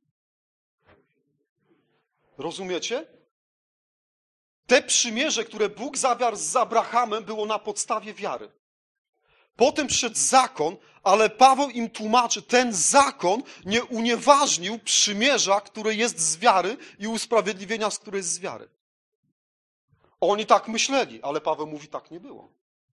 Rozumiecie? Te przymierze, które Bóg zawarł z Abrahamem, było na podstawie wiary. Potem przyszedł zakon, ale Paweł im tłumaczy, ten zakon nie unieważnił przymierza, które jest z wiary i usprawiedliwienia, które jest z wiary. Oni tak myśleli, ale Paweł mówi, tak nie było.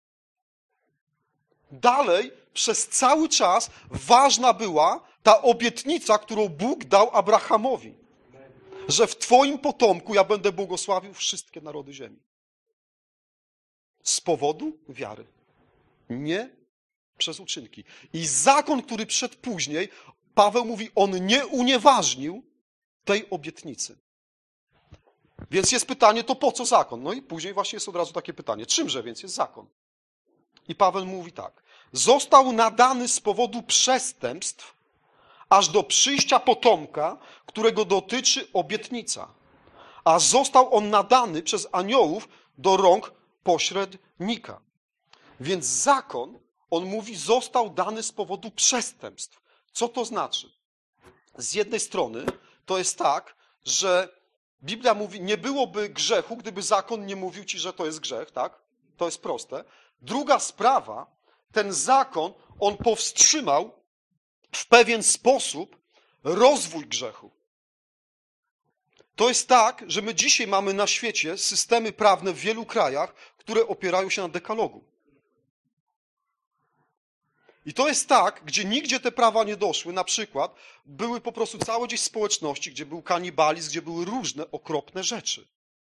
Dalej, przez cały czas ważna była ta obietnica, którą Bóg dał Abrahamowi. Że w Twoim potomku ja będę błogosławił wszystkie narody ziemi. Z powodu wiary. Nie przez uczynki. I zakon, który przyszedł później, Paweł mówi, on nie unieważnił tej obietnicy. Więc jest pytanie, to po co zakon? No i później właśnie jest od razu takie pytanie, czymże więc jest zakon? I Paweł mówi tak, został nadany z powodu przestępstw, aż do przyjścia potomka, którego dotyczy obietnica. A został on nadany przez aniołów do rąk pośrednika. Więc zakon, on mówi, został dany z powodu przestępstw. Co to znaczy? Z jednej strony to jest tak, że Biblia mówi, nie byłoby grzechu, gdyby zakon nie mówił ci, że to jest grzech, tak? To jest proste. Druga sprawa, ten zakon, on powstrzymał w pewien sposób rozwój grzechu. To jest tak, że my dzisiaj mamy na świecie systemy prawne w wielu krajach, które opierają się na dekalogu. I to jest tak, gdzie nigdzie te prawa nie doszły, na przykład były po prostu całe gdzieś społeczności, gdzie był kanibalizm, gdzie były różne okropne rzeczy.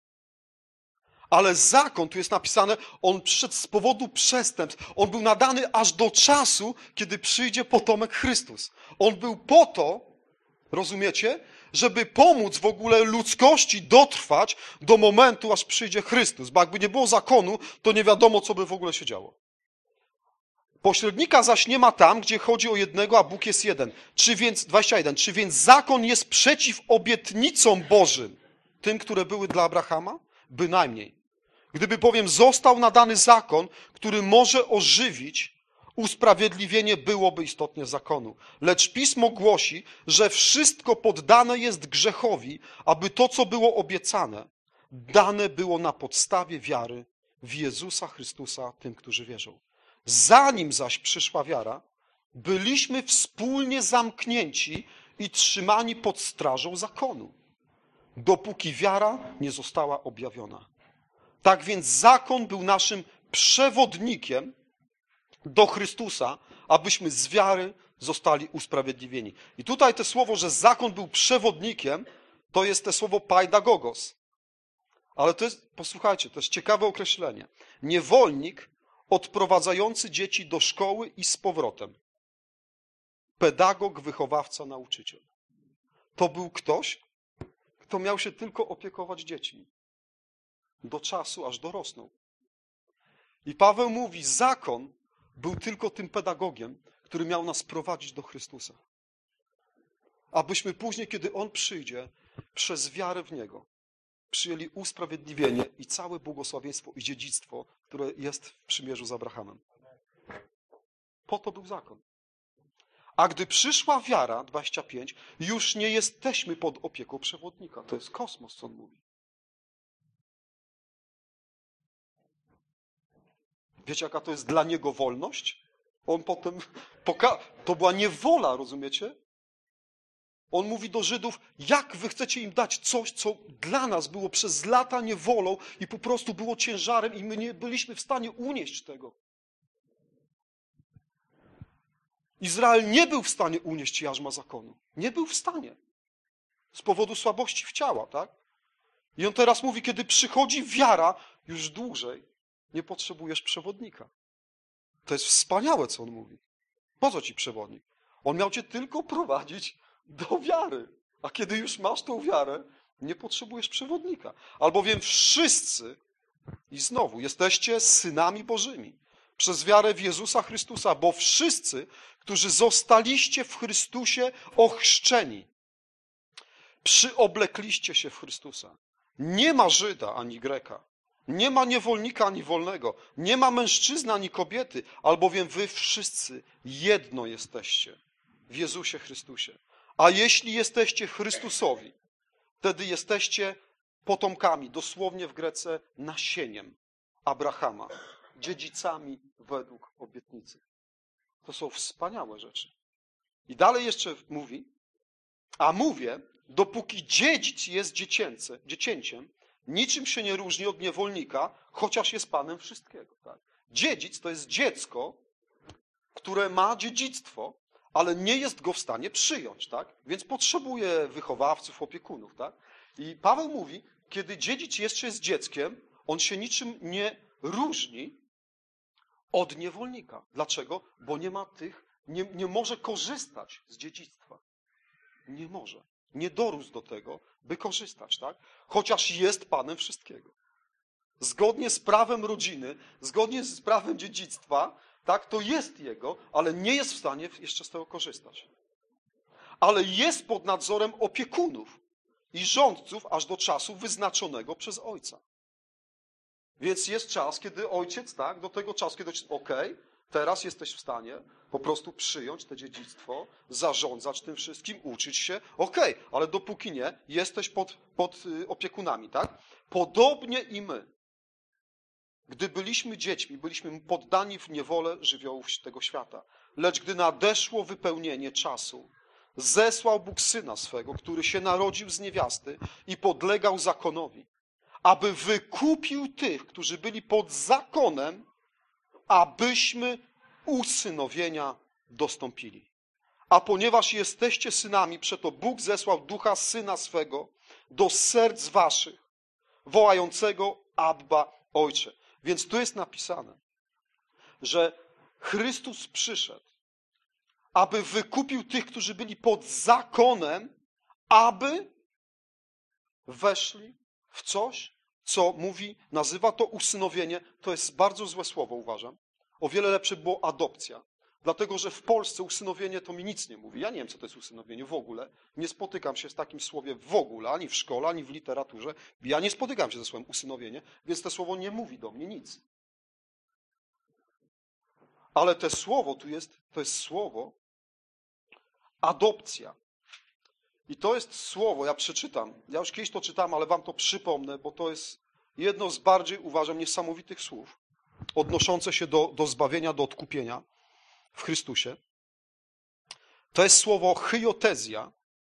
Ale zakon, tu jest napisane, on przyszedł z powodu przestępstw. On był nadany aż do czasu, kiedy przyjdzie potomek Chrystus. On był po to, rozumiecie, żeby pomóc w ogóle ludzkości dotrwać do momentu, aż przyjdzie Chrystus. Bo jakby nie było zakonu, to nie wiadomo, co by w ogóle się działo. Pośrednika zaś nie ma tam, gdzie chodzi o jednego, a Bóg jest jeden. 21. Czy więc zakon jest przeciw obietnicom Bożym, tym, które były dla Abrahama? Bynajmniej. Gdyby bowiem został nadany zakon, który może ożywić, usprawiedliwienie byłoby istotnie zakonu. Lecz Pismo głosi, że wszystko poddane jest grzechowi, aby to, co było obiecane, dane było na podstawie wiary w Jezusa Chrystusa tym, którzy wierzą. Zanim zaś przyszła wiara, byliśmy wspólnie zamknięci i trzymani pod strażą zakonu, dopóki wiara nie została objawiona. Tak więc zakon był naszym przewodnikiem do Chrystusa, abyśmy z wiary zostali usprawiedliwieni. I tutaj to słowo, że zakon był przewodnikiem, to jest to słowo paidagogos. Ale to jest, posłuchajcie, to jest ciekawe określenie. Niewolnik odprowadzający dzieci do szkoły i z powrotem. Pedagog, wychowawca, nauczyciel. To był ktoś, kto miał się tylko opiekować dziećmi. Do czasu, aż dorosną. I Paweł mówi, zakon był tylko tym pedagogiem, który miał nas prowadzić do Chrystusa. Abyśmy później, kiedy On przyjdzie, przez wiarę w Niego, przyjęli usprawiedliwienie i całe błogosławieństwo i dziedzictwo, które jest w przymierzu z Abrahamem. Po to był zakon. A gdy przyszła wiara, 25, już nie jesteśmy pod opieką przewodnika. To jest kosmos, co on mówi. Wiecie, jaka to jest dla niego wolność? On potem to była niewola, rozumiecie? On mówi do Żydów, jak wy chcecie im dać coś, co dla nas było przez lata niewolą i po prostu było ciężarem i my nie byliśmy w stanie unieść tego. Izrael nie był w stanie unieść jarzma zakonu. Nie był w stanie. Z powodu słabości w ciała, tak? I on teraz mówi, kiedy przychodzi wiara, już dłużej nie potrzebujesz przewodnika. To jest wspaniałe, co on mówi. Po co ci przewodnik? On miał cię tylko prowadzić do wiary. A kiedy już masz tą wiarę, nie potrzebujesz przewodnika. Albowiem wszyscy, i znowu, jesteście synami Bożymi przez wiarę w Jezusa Chrystusa, bo wszyscy, którzy zostaliście w Chrystusie ochrzczeni, przyoblekliście się w Chrystusa. Nie ma Żyda ani Greka, nie ma niewolnika ani wolnego, nie ma mężczyzny ani kobiety, albowiem wy wszyscy jedno jesteście w Jezusie Chrystusie. A jeśli jesteście Chrystusowi, wtedy jesteście potomkami, dosłownie w Grece nasieniem Abrahama, dziedzicami według obietnicy. To są wspaniałe rzeczy. I dalej jeszcze mówi, a mówię, dopóki dziedzic jest dziecięciem, niczym się nie różni od niewolnika, chociaż jest panem wszystkiego. Tak? Dziedzic to jest dziecko, które ma dziedzictwo, ale nie jest go w stanie przyjąć, tak? Więc potrzebuje wychowawców, opiekunów, tak? I Paweł mówi, kiedy dziedzic jeszcze jest dzieckiem, on się niczym nie różni od niewolnika. Dlaczego? Bo nie ma nie może korzystać z dziedzictwa. Nie może. Nie dorósł do tego, by korzystać, tak? Chociaż jest panem wszystkiego. Zgodnie z prawem rodziny, zgodnie z prawem dziedzictwa, tak, to jest jego, ale nie jest w stanie jeszcze z tego korzystać. Ale jest pod nadzorem opiekunów i rządców aż do czasu wyznaczonego przez ojca. Więc jest czas, kiedy ojciec, tak, do tego czasu, kiedy ojciec, teraz jesteś w stanie po prostu przyjąć to dziedzictwo, zarządzać tym wszystkim, uczyć się, ale dopóki nie, jesteś pod opiekunami, tak? Podobnie i my. Gdy byliśmy dziećmi, byliśmy poddani w niewolę żywiołów tego świata. Lecz gdy nadeszło wypełnienie czasu, zesłał Bóg Syna swego, który się narodził z niewiasty i podlegał zakonowi, aby wykupił tych, którzy byli pod zakonem, abyśmy usynowienia dostąpili. A ponieważ jesteście synami, przeto Bóg zesłał Ducha Syna swego do serc waszych, wołającego Abba, Ojcze. Więc tu jest napisane, że Chrystus przyszedł, aby wykupił tych, którzy byli pod zakonem, aby weszli w coś, co mówi, nazywa to usynowienie. To jest bardzo złe słowo, uważam. O wiele lepsze było adopcja. Dlatego, że w Polsce usynowienie to mi nic nie mówi. Ja nie wiem, co to jest usynowienie w ogóle. Nie spotykam się z takim słowem w ogóle, ani w szkole, ani w literaturze. Ja nie spotykam się ze słowem usynowienie, więc to słowo nie mówi do mnie nic. Ale to słowo to jest słowo adopcja. I to jest słowo, ja przeczytam. Ja już kiedyś to czytałem, ale wam to przypomnę, bo to jest jedno z bardziej, uważam, niesamowitych słów odnoszące się do zbawienia, do odkupienia w Chrystusie. To jest słowo hyotezja,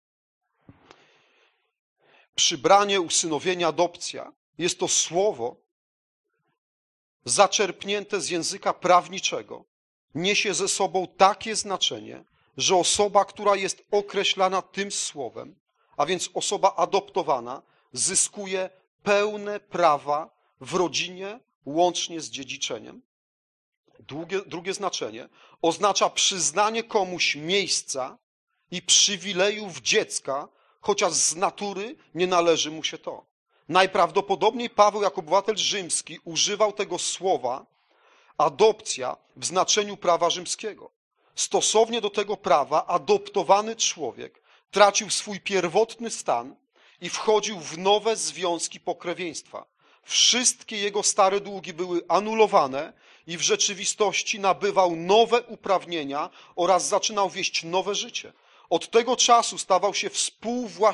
przybranie, usynowienie, adopcja. Jest to słowo zaczerpnięte z języka prawniczego. Niesie ze sobą takie znaczenie, że osoba, która jest określana tym słowem, a więc osoba adoptowana, zyskuje pełne prawa w rodzinie, łącznie z dziedziczeniem. Drugie znaczenie oznacza przyznanie komuś miejsca i przywilejów dziecka, chociaż z natury nie należy mu się to. Najprawdopodobniej Paweł jako obywatel rzymski używał tego słowa adopcja w znaczeniu prawa rzymskiego. Stosownie do tego prawa adoptowany człowiek tracił swój pierwotny stan i wchodził w nowe związki pokrewieństwa. Wszystkie jego stare długi były anulowane i w rzeczywistości nabywał nowe uprawnienia oraz zaczynał wieść nowe życie. Od tego czasu stawał się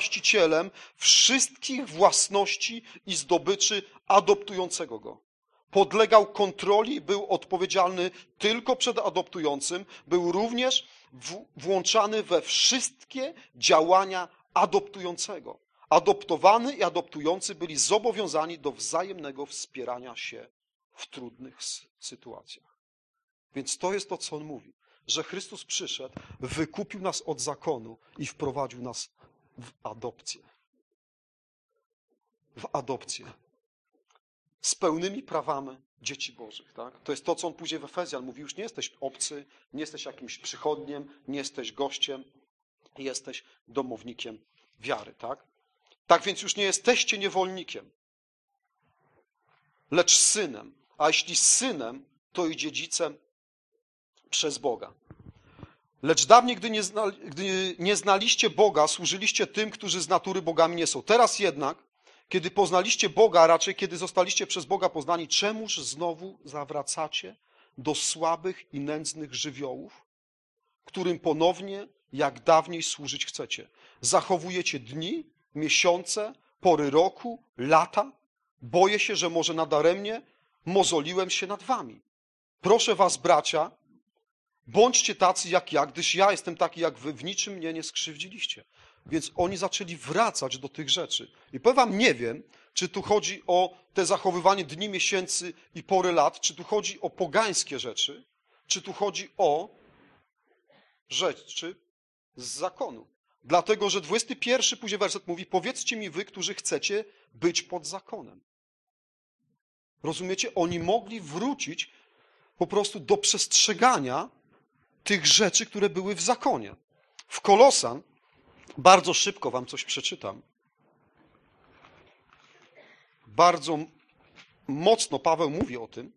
współwłaścicielem wszystkich własności i zdobyczy adoptującego go. podlegał kontroli, był odpowiedzialny tylko przed adoptującym, był również włączany we wszystkie działania adoptującego. Adoptowany i adoptujący byli zobowiązani do wzajemnego wspierania się w trudnych sytuacjach. Więc to jest to, co on mówi, że Chrystus przyszedł, wykupił nas od zakonu i wprowadził nas w adopcję. W adopcję. Z pełnymi prawami dzieci Bożych. Tak? To jest to, co on później w Efezjan mówi. Już nie jesteś obcy, nie jesteś jakimś przychodniem, nie jesteś gościem, jesteś domownikiem wiary. Tak? Tak więc już nie jesteście niewolnikiem, lecz synem. A jeśli synem, to i dziedzicem przez Boga. Lecz dawniej, gdy nie znaliście Boga, służyliście tym, którzy z natury bogami nie są. Teraz jednak, kiedy poznaliście Boga, a raczej kiedy zostaliście przez Boga poznani, czemuż znowu zawracacie do słabych i nędznych żywiołów, którym ponownie, jak dawniej, służyć chcecie? Zachowujecie dni, miesiące, pory roku, lata? Boję się, że może nadaremnie mozoliłem się nad wami. Proszę was, bracia, bądźcie tacy jak ja, gdyż ja jestem taki jak wy, w niczym mnie nie skrzywdziliście. Więc oni zaczęli wracać do tych rzeczy. I powiem wam, nie wiem, czy tu chodzi o te zachowywanie dni, miesięcy i pory lat, czy tu chodzi o pogańskie rzeczy, czy tu chodzi o rzeczy z zakonu. Dlatego, że 21 później werset mówi, powiedzcie mi wy, którzy chcecie być pod zakonem. Rozumiecie? Oni mogli wrócić po prostu do przestrzegania tych rzeczy, które były w zakonie. W Kolosan, bardzo szybko wam coś przeczytam, bardzo mocno Paweł mówi o tym.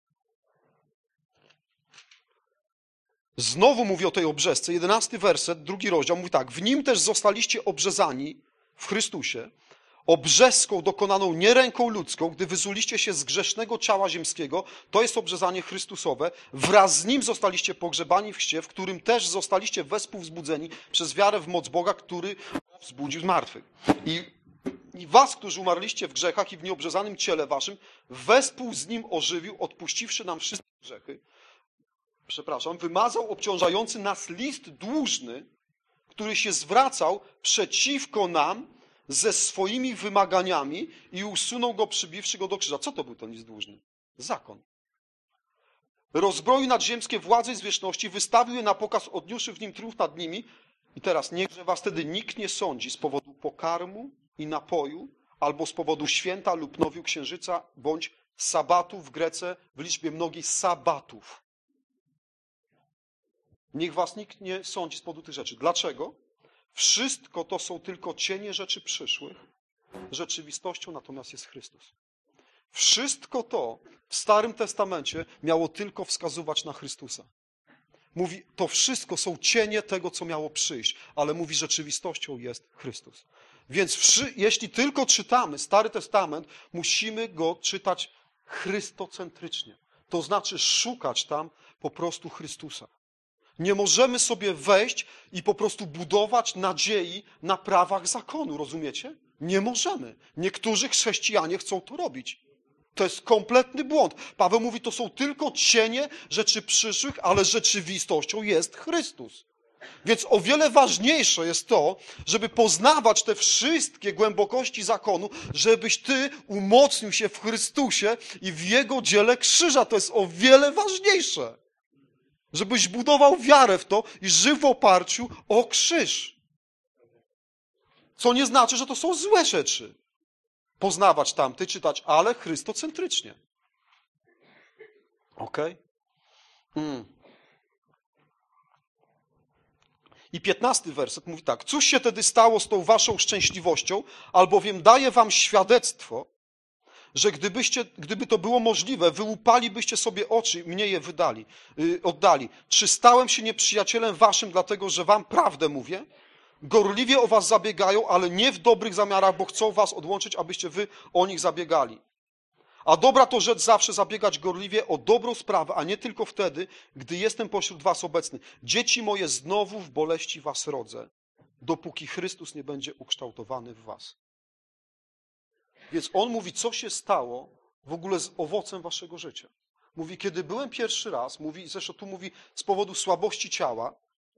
Znowu mówi o tej obrzezce, 11 werset, 2 rozdział, mówi tak, w nim też zostaliście obrzezani w Chrystusie, obrzezką dokonaną nie ręką ludzką, gdy wyzuliście się z grzesznego ciała ziemskiego, to jest obrzezanie Chrystusowe, wraz z nim zostaliście pogrzebani w chrzcie, w którym też zostaliście wespół wzbudzeni przez wiarę w moc Boga, który wzbudził z martwych. I was, którzy umarliście w grzechach i w nieobrzezanym ciele waszym, wespół z nim ożywił, odpuściwszy nam wszystkie grzechy, wymazał obciążający nas list dłużny, który się zwracał przeciwko nam ze swoimi wymaganiami i usunął go, przybiwszy go do krzyża. Co to był ten list dłużny? Zakon. Rozbroił nadziemskie władze i zwierzchności, wystawił je na pokaz, odniósłszy w nim triumf nad nimi. I teraz, niechże was wtedy nikt nie sądzi z powodu pokarmu i napoju, albo z powodu święta lub nowiu księżyca, bądź sabatu w Grece w liczbie mnogiej sabatów. Niech was nikt nie sądzi z powodu tych rzeczy. Dlaczego? Wszystko to są tylko cienie rzeczy przyszłych. Rzeczywistością natomiast jest Chrystus. Wszystko to w Starym Testamencie miało tylko wskazywać na Chrystusa. Mówi, to wszystko są cienie tego, co miało przyjść, ale mówi, rzeczywistością jest Chrystus. Więc jeśli tylko czytamy Stary Testament, musimy go czytać chrystocentrycznie. To znaczy szukać tam po prostu Chrystusa. Nie możemy sobie wejść i po prostu budować nadziei na prawach zakonu, rozumiecie? Nie możemy. Niektórzy chrześcijanie chcą to robić. To jest kompletny błąd. Paweł mówi, to są tylko cienie rzeczy przyszłych, ale rzeczywistością jest Chrystus. Więc o wiele ważniejsze jest to, żeby poznawać te wszystkie głębokości zakonu, żebyś ty umocnił się w Chrystusie i w Jego dziele krzyża. To jest o wiele ważniejsze. Żebyś budował wiarę w to i żył w oparciu o krzyż. Co nie znaczy, że to są złe rzeczy. Poznawać tamte, czytać, ale chrystocentrycznie. Okej? I 15 werset mówi tak. Cóż się tedy stało z tą waszą szczęśliwością, albowiem daję wam świadectwo, że gdyby to było możliwe, wyłupalibyście sobie oczy, mnie je oddali. Czy stałem się nieprzyjacielem waszym, dlatego że wam prawdę mówię? Gorliwie o was zabiegają, ale nie w dobrych zamiarach, bo chcą was odłączyć, abyście wy o nich zabiegali. A dobra to rzecz zawsze zabiegać gorliwie o dobrą sprawę, a nie tylko wtedy, gdy jestem pośród was obecny. Dzieci moje, znowu w boleści was rodzę, dopóki Chrystus nie będzie ukształtowany w was. Więc on mówi, co się stało w ogóle z owocem waszego życia. Mówi, kiedy byłem pierwszy raz, mówi, zresztą tu mówi z powodu słabości ciała,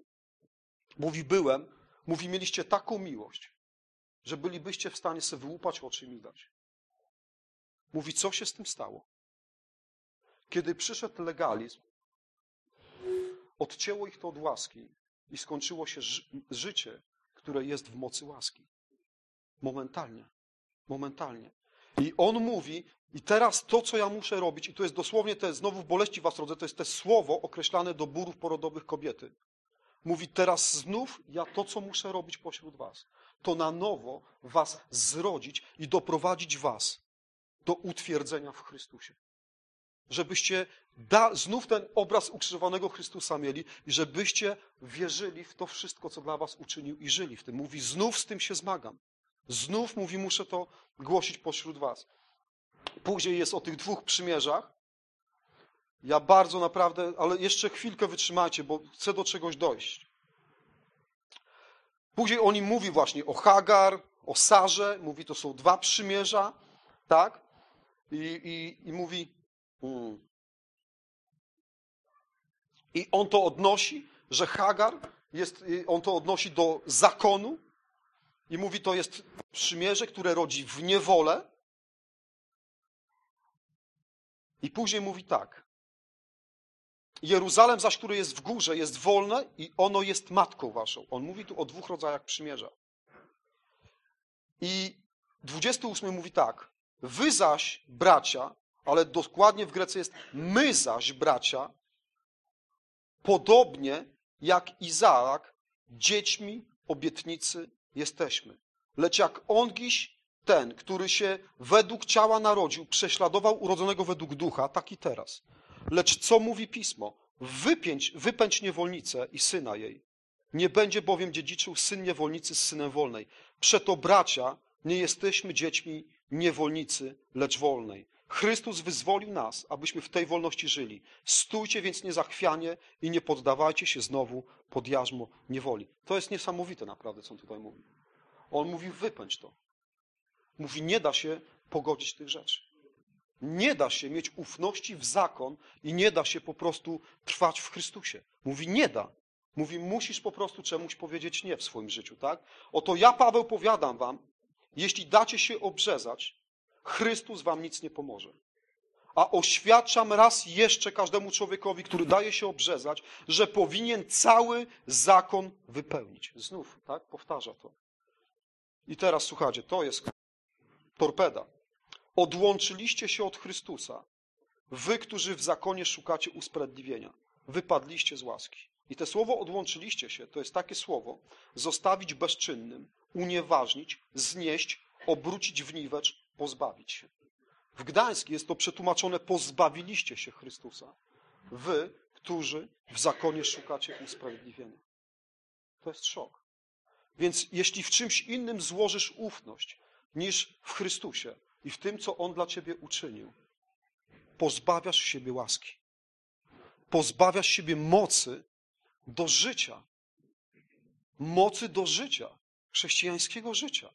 mówi, mieliście taką miłość, że bylibyście w stanie sobie wyłupać oczy i mi dać. Mówi, co się z tym stało? Kiedy przyszedł legalizm, odcięło ich to od łaski i skończyło się życie, które jest w mocy łaski. Momentalnie. Momentalnie. I on mówi, i teraz to, co ja muszę robić, i to jest dosłownie, to jest znowu w boleści was rodzę, to jest to słowo określane do bólów porodowych kobiety. Mówi, teraz znów ja to, co muszę robić pośród was, to na nowo was zrodzić i doprowadzić was do utwierdzenia w Chrystusie. Żebyście znów ten obraz ukrzyżowanego Chrystusa mieli i żebyście wierzyli w to wszystko, co dla was uczynił i żyli w tym. Mówi, znów z tym się zmagam. Znów, mówi, muszę to głosić pośród was. Później jest o tych 2 przymierzach. Ja bardzo naprawdę, ale jeszcze chwilkę wytrzymajcie, bo chcę do czegoś dojść. Później o nim mówi właśnie o Hagar, o Sarze. Mówi, to są 2 przymierza, tak? I mówi... I on to odnosi, że Hagar on to odnosi do zakonu i mówi, to jest przymierze, które rodzi w niewolę. I później mówi tak. Jeruzalem zaś, który jest w górze, jest wolne i ono jest matką waszą. On mówi tu o 2 rodzajach przymierza. I 28 mówi tak. Wy zaś, bracia, ale dokładnie w Grece jest my zaś, bracia, podobnie jak Izaak, dziećmi obietnicy jesteśmy. Lecz jak ongiś ten, który się według ciała narodził, prześladował urodzonego według ducha, tak i teraz. Lecz co mówi Pismo? Wypędź niewolnicę i syna jej. Nie będzie bowiem dziedziczył syn niewolnicy z synem wolnej. Przeto, bracia, nie jesteśmy dziećmi niewolnicy, lecz wolnej. Chrystus wyzwolił nas, abyśmy w tej wolności żyli. Stójcie więc niezachwianie i nie poddawajcie się znowu pod jarzmo niewoli. To jest niesamowite naprawdę, co on tutaj mówi. On mówi, wypędź to. Mówi, nie da się pogodzić tych rzeczy. Nie da się mieć ufności w zakon i nie da się po prostu trwać w Chrystusie. Mówi, nie da. Mówi, musisz po prostu czemuś powiedzieć nie w swoim życiu, tak? Oto ja, Paweł, powiadam wam, jeśli dacie się obrzezać, Chrystus wam nic nie pomoże. A oświadczam raz jeszcze każdemu człowiekowi, który daje się obrzezać, że powinien cały zakon wypełnić. Znów, tak? Powtarza to. I teraz słuchajcie, to jest torpeda. Odłączyliście się od Chrystusa. Wy, którzy w zakonie szukacie usprawiedliwienia. Wypadliście z łaski. I to słowo odłączyliście się, to jest takie słowo zostawić bezczynnym, unieważnić, znieść, obrócić w niwecz, pozbawić się. W Gdańsku jest to przetłumaczone pozbawiliście się Chrystusa. Wy, którzy w zakonie szukacie usprawiedliwienia. To jest szok. Więc jeśli w czymś innym złożysz ufność niż w Chrystusie i w tym, co On dla ciebie uczynił, pozbawiasz siebie łaski. Pozbawiasz siebie mocy do życia. Mocy do życia. Chrześcijańskiego życia.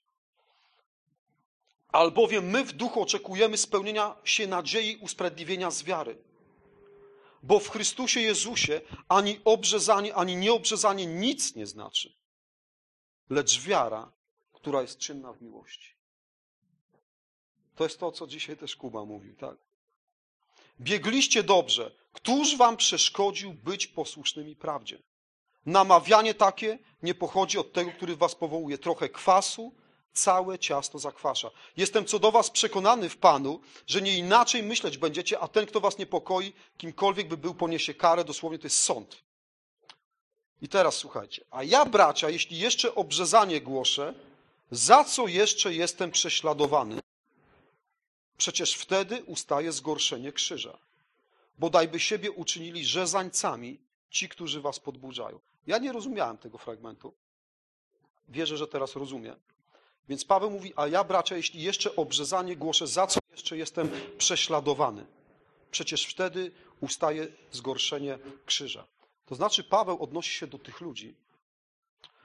Albowiem my w duchu oczekujemy spełnienia się nadziei usprawiedliwienia z wiary. Bo w Chrystusie Jezusie ani obrzezanie, ani nieobrzezanie nic nie znaczy. Lecz wiara, która jest czynna w miłości. To jest to, co dzisiaj też Kuba mówił, tak? Biegliście dobrze. Któż wam przeszkodził być posłusznymi prawdzie? Namawianie takie nie pochodzi od tego, który was powołuje. Trochę kwasu, całe ciasto zakwasza. Jestem co do was przekonany w Panu, że nie inaczej myśleć będziecie, a ten, kto was niepokoi, kimkolwiek by był, poniesie karę. Dosłownie to jest sąd. I teraz słuchajcie. A ja, bracia, jeśli jeszcze obrzezanie głoszę, za co jeszcze jestem prześladowany? Przecież wtedy ustaje zgorszenie krzyża. Bodajby siebie uczynili rzezańcami ci, którzy was podburzają. Ja nie rozumiałem tego fragmentu. Wierzę, że teraz rozumiem. Więc Paweł mówi, a ja, bracia, jeśli jeszcze obrzezanie głoszę, za co jeszcze jestem prześladowany? Przecież wtedy ustaje zgorszenie krzyża. To znaczy Paweł odnosi się do tych ludzi,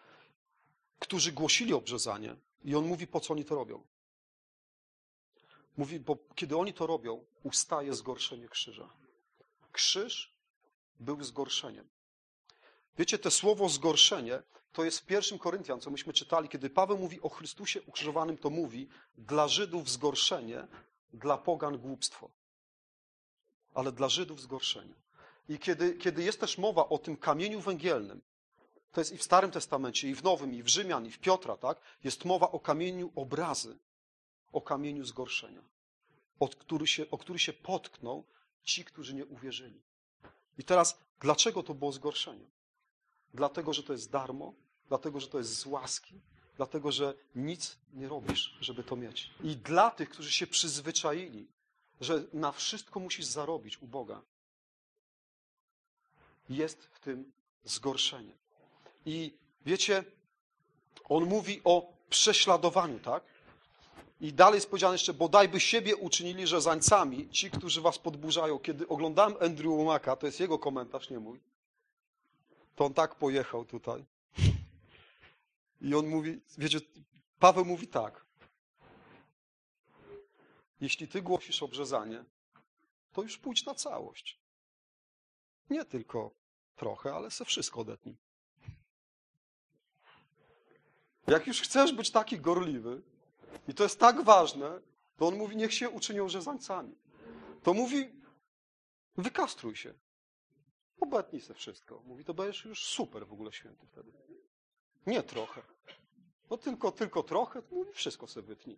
którzy głosili obrzezanie i on mówi, po co oni to robią. Mówi, bo kiedy oni to robią, ustaje zgorszenie krzyża. Krzyż był zgorszeniem. Wiecie, to słowo zgorszenie to jest w 1 Koryntian, co myśmy czytali, kiedy Paweł mówi o Chrystusie ukrzyżowanym, to mówi dla Żydów zgorszenie, dla pogan głupstwo. Ale dla Żydów zgorszenie. I kiedy jest też mowa o tym kamieniu węgielnym, to jest i w Starym Testamencie, i w Nowym, i w Rzymian, i w Piotra, tak? Jest mowa o kamieniu obrazy, o kamieniu zgorszenia, o który się potkną ci, którzy nie uwierzyli. I teraz, dlaczego to było zgorszenie? Dlatego, że to jest darmo, dlatego, że to jest z łaski, dlatego, że nic nie robisz, żeby to mieć. I dla tych, którzy się przyzwyczaili, że na wszystko musisz zarobić u Boga, jest w tym zgorszenie. I wiecie, on mówi o prześladowaniu, tak? I dalej jest powiedziane jeszcze, bodajby siebie uczynili rzezańcami, ci, którzy was podburzają. Kiedy oglądałem Andrew Womacka, to jest jego komentarz, nie mój, to on tak pojechał tutaj. I on mówi, wiecie, Paweł mówi tak. Jeśli ty głosisz obrzezanie, to już pójdź na całość. Nie tylko trochę, ale se wszystko odetnij. Jak już chcesz być taki gorliwy, i to jest tak ważne, to on mówi, niech się uczynią rzezańcami. To mówi, wykastruj się. Obetnij se wszystko. Mówi, to będziesz już super w ogóle święty wtedy. Nie trochę. No tylko trochę, to mówi, wszystko sobie wytnij.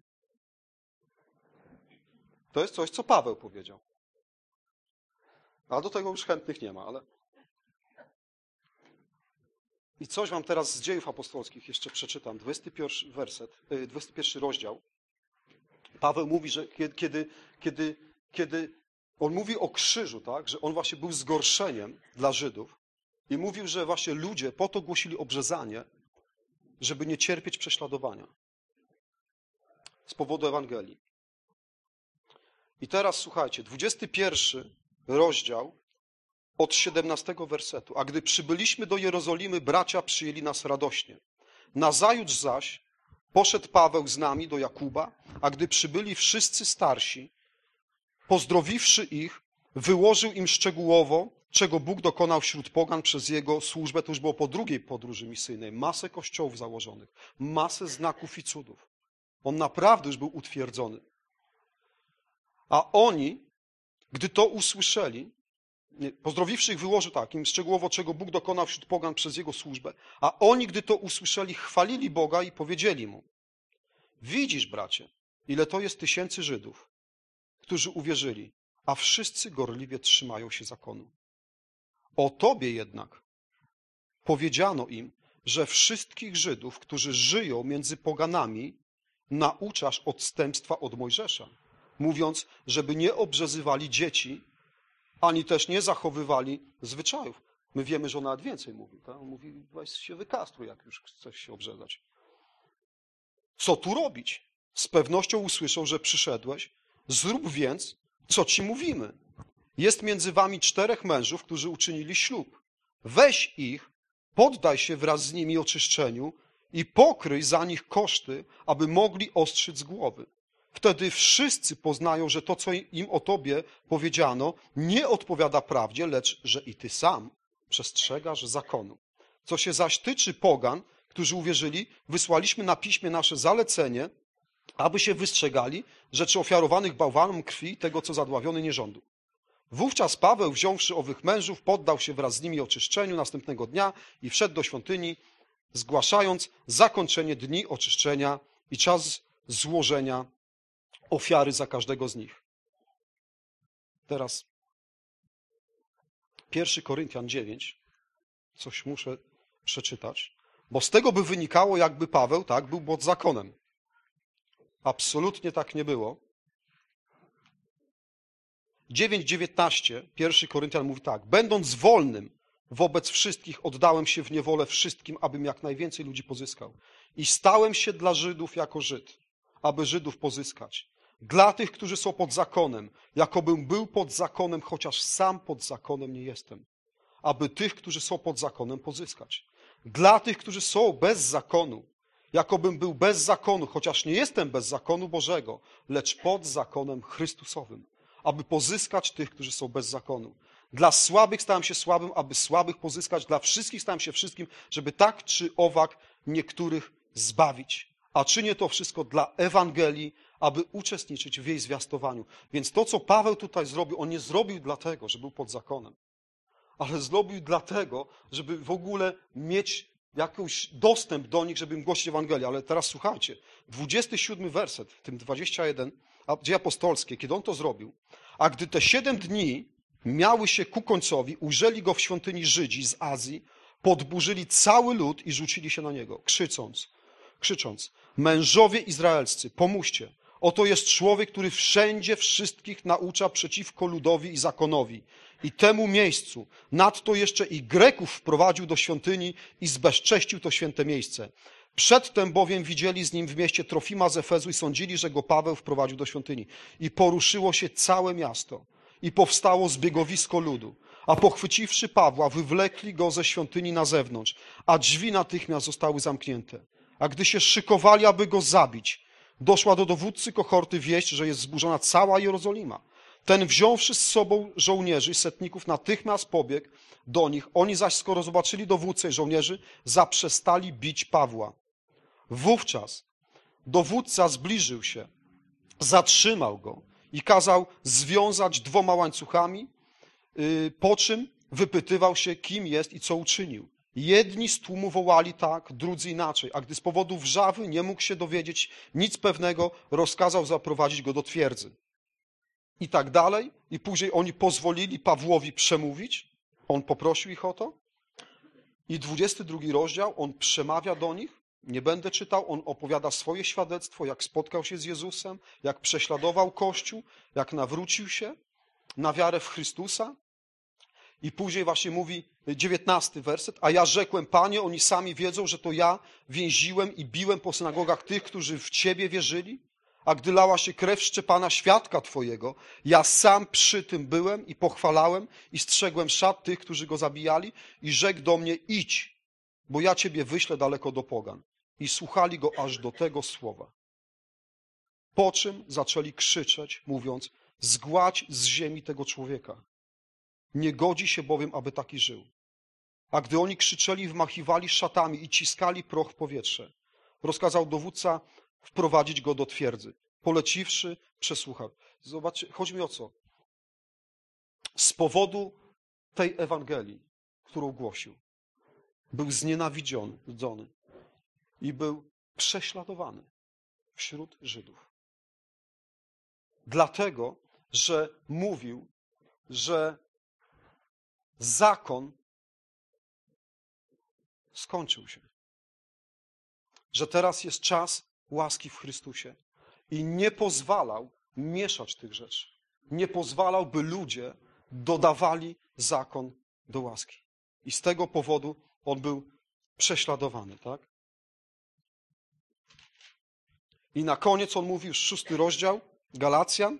To jest coś, co Paweł powiedział. A do tego już chętnych nie ma, ale... I coś wam teraz z Dziejów Apostolskich jeszcze przeczytam. 21 rozdział. Paweł mówi, że kiedy on mówi o krzyżu, tak, że on właśnie był zgorszeniem dla Żydów i mówił, że właśnie ludzie po to głosili obrzezanie, żeby nie cierpieć prześladowania z powodu Ewangelii. I teraz słuchajcie, 21 rozdział od 17 wersetu. A gdy przybyliśmy do Jerozolimy, bracia przyjęli nas radośnie. Nazajutrz zaś poszedł Paweł z nami do Jakuba, a gdy przybyli wszyscy starsi, pozdrowiwszy ich, wyłożył im szczegółowo, czego Bóg dokonał wśród pogan przez jego służbę. To już było po drugiej podróży misyjnej. Masę kościołów założonych, masę znaków i cudów. On naprawdę już był utwierdzony. A oni, gdy to usłyszeli, pozdrowiwszy ich, wyłożył tak, im szczegółowo, czego Bóg dokonał wśród pogan przez jego służbę, a oni, gdy to usłyszeli, chwalili Boga i powiedzieli mu: widzisz, bracie, ile to jest tysięcy Żydów, którzy uwierzyli, a wszyscy gorliwie trzymają się zakonu. O tobie jednak powiedziano im, że wszystkich Żydów, którzy żyją między poganami, nauczasz odstępstwa od Mojżesza, mówiąc, żeby nie obrzezywali dzieci, ani też nie zachowywali zwyczajów. My wiemy, że on nawet więcej mówi. Tak? On mówi, weź się wykastruj, jak już chcesz się obrzezać. Co tu robić? Z pewnością usłyszą, że przyszedłeś. Zrób więc, co ci mówimy. Jest między wami 4 mężów, którzy uczynili ślub. Weź ich, poddaj się wraz z nimi oczyszczeniu i pokryj za nich koszty, aby mogli ostrzyc głowy. Wtedy wszyscy poznają, że to, co im o tobie powiedziano, nie odpowiada prawdzie, lecz że i ty sam przestrzegasz zakonu. Co się zaś tyczy pogan, którzy uwierzyli, wysłaliśmy na piśmie nasze zalecenie, aby się wystrzegali rzeczy ofiarowanych bałwanom, krwi i tego, co zadławiony nie żądł. Wówczas Paweł, wziąwszy owych mężów, poddał się wraz z nimi oczyszczeniu następnego dnia i wszedł do świątyni, zgłaszając zakończenie dni oczyszczenia i czas złożenia ofiary za każdego z nich. Teraz 1 Koryntian 9, coś muszę przeczytać, bo z tego by wynikało, jakby Paweł tak był pod zakonem. Absolutnie tak nie było. 9:19, 1 Koryntian mówi tak: będąc wolnym wobec wszystkich, oddałem się w niewolę wszystkim, abym jak najwięcej ludzi pozyskał. I stałem się dla Żydów jako Żyd, aby Żydów pozyskać. Dla tych, którzy są pod zakonem, jakobym był pod zakonem, chociaż sam pod zakonem nie jestem, aby tych, którzy są pod zakonem, pozyskać. Dla tych, którzy są bez zakonu, Jakobym był bez zakonu, chociaż nie jestem bez zakonu Bożego, lecz pod zakonem Chrystusowym, aby pozyskać tych, którzy są bez zakonu. Dla słabych stałem się słabym, aby słabych pozyskać, dla wszystkich stałem się wszystkim, żeby tak czy owak niektórych zbawić. A czynię to wszystko dla Ewangelii, aby uczestniczyć w jej zwiastowaniu. Więc to, co Paweł tutaj zrobił, on nie zrobił dlatego, że był pod zakonem, ale zrobił dlatego, żeby w ogóle mieć jakiś dostęp do nich, żeby im głosić Ewangelię. Ale teraz słuchajcie, 27 werset, w tym 21, Dzieje apostolskie, kiedy on to zrobił, a gdy te 7 dni miały się ku końcowi, ujrzeli go w świątyni Żydzi z Azji, podburzyli cały lud i rzucili się na niego, krzycząc, mężowie izraelscy, pomóżcie, oto jest człowiek, który wszędzie wszystkich naucza przeciwko ludowi i zakonowi i temu miejscu. Nadto jeszcze i Greków wprowadził do świątyni i zbezcześcił to święte miejsce. Przedtem bowiem widzieli z nim w mieście Trofima z Efezu i sądzili, że go Paweł wprowadził do świątyni. I poruszyło się całe miasto i powstało zbiegowisko ludu. A pochwyciwszy Pawła, wywlekli go ze świątyni na zewnątrz, a drzwi natychmiast zostały zamknięte. A gdy się szykowali, aby go zabić, doszła do dowódcy kohorty wieść, że jest zburzona cała Jerozolima. Ten, wziąwszy z sobą żołnierzy i setników, natychmiast pobiegł do nich. Oni zaś, skoro zobaczyli dowódcę i żołnierzy, zaprzestali bić Pawła. Wówczas dowódca zbliżył się, zatrzymał go i kazał związać 2 łańcuchami, po czym wypytywał się, kim jest i co uczynił. Jedni z tłumu wołali tak, drudzy inaczej, a gdy z powodu wrzawy nie mógł się dowiedzieć nic pewnego, rozkazał zaprowadzić go do twierdzy. I tak dalej. I później oni pozwolili Pawłowi przemówić. On poprosił ich o to. I 22 rozdział, on przemawia do nich. Nie będę czytał, on opowiada swoje świadectwo, jak spotkał się z Jezusem, jak prześladował Kościół, jak nawrócił się na wiarę w Chrystusa. I później właśnie mówi 19 werset, a ja rzekłem, Panie, oni sami wiedzą, że to ja więziłem i biłem po synagogach tych, którzy w Ciebie wierzyli, a gdy lała się krew Szczepana, świadka Twojego, ja sam przy tym byłem i pochwalałem i strzegłem szat tych, którzy go zabijali i rzekł do mnie, idź, bo ja Ciebie wyślę daleko do pogan. I słuchali go aż do tego słowa. Po czym zaczęli krzyczeć, mówiąc, zgładź z ziemi tego człowieka. Nie godzi się bowiem, aby taki żył. A gdy oni krzyczeli, wmachiwali szatami i ciskali proch w powietrze, rozkazał dowódca wprowadzić go do twierdzy. Poleciwszy, przesłuchał. Zobaczcie, chodzi mi o co? Z powodu tej Ewangelii, którą głosił, był znienawidzony i był prześladowany wśród Żydów. Dlatego, że mówił, że zakon skończył się. Że teraz jest czas łaski w Chrystusie. I nie pozwalał mieszać tych rzeczy. Nie pozwalał, by ludzie dodawali zakon do łaski. I z tego powodu on był prześladowany, tak? I na koniec on mówi, już 6 rozdział, Galacjan,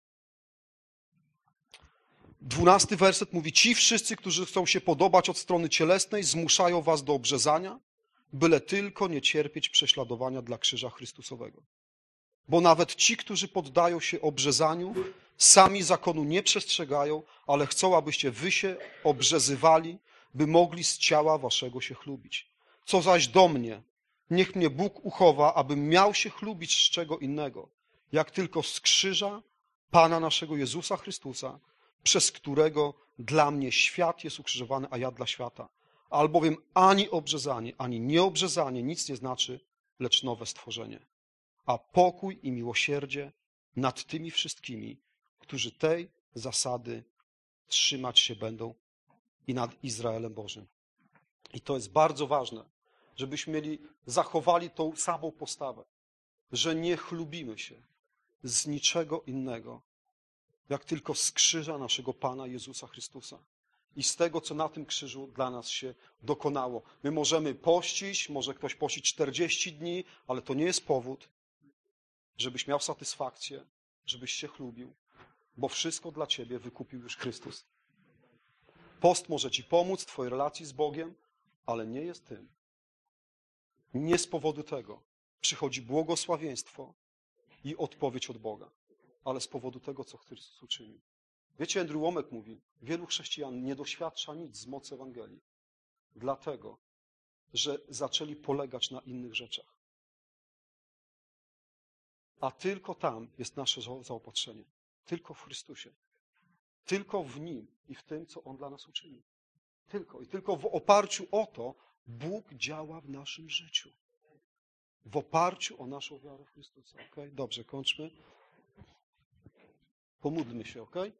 12 werset mówi, ci wszyscy, którzy chcą się podobać od strony cielesnej, zmuszają was do obrzezania, byle tylko nie cierpieć prześladowania dla krzyża Chrystusowego. Bo nawet ci, którzy poddają się obrzezaniu, sami zakonu nie przestrzegają, ale chcą, abyście wy się obrzezywali, by mogli z ciała waszego się chlubić. Co zaś do mnie, niech mnie Bóg uchowa, abym miał się chlubić z czego innego, jak tylko z krzyża Pana naszego Jezusa Chrystusa, przez którego dla mnie świat jest ukrzyżowany, a ja dla świata. Albowiem ani obrzezanie, ani nieobrzezanie nic nie znaczy, lecz nowe stworzenie. A pokój i miłosierdzie nad tymi wszystkimi, którzy tej zasady trzymać się będą i nad Izraelem Bożym. I to jest bardzo ważne, żebyśmy zachowali tą samą postawę, że nie chlubimy się z niczego innego, jak tylko z krzyża naszego Pana Jezusa Chrystusa i z tego, co na tym krzyżu dla nas się dokonało. My możemy pościć, może ktoś pościć 40 dni, ale to nie jest powód, żebyś miał satysfakcję, żebyś się chlubił, bo wszystko dla ciebie wykupił już Chrystus. Post może ci pomóc w twojej relacji z Bogiem, ale nie jest tym, Nie z powodu tego przychodzi błogosławieństwo i odpowiedź od Boga, ale z powodu tego, co Chrystus uczynił. Wiecie, Andrew Wommack mówi, wielu chrześcijan nie doświadcza nic z mocy Ewangelii, dlatego, że zaczęli polegać na innych rzeczach. A tylko tam jest nasze zaopatrzenie. Tylko w Chrystusie. Tylko w Nim i w tym, co On dla nas uczynił. Tylko. I tylko w oparciu o to Bóg działa w naszym życiu. W oparciu o naszą wiarę w Chrystusa. Okay? Dobrze, kończmy. Pomódlmy się, ok?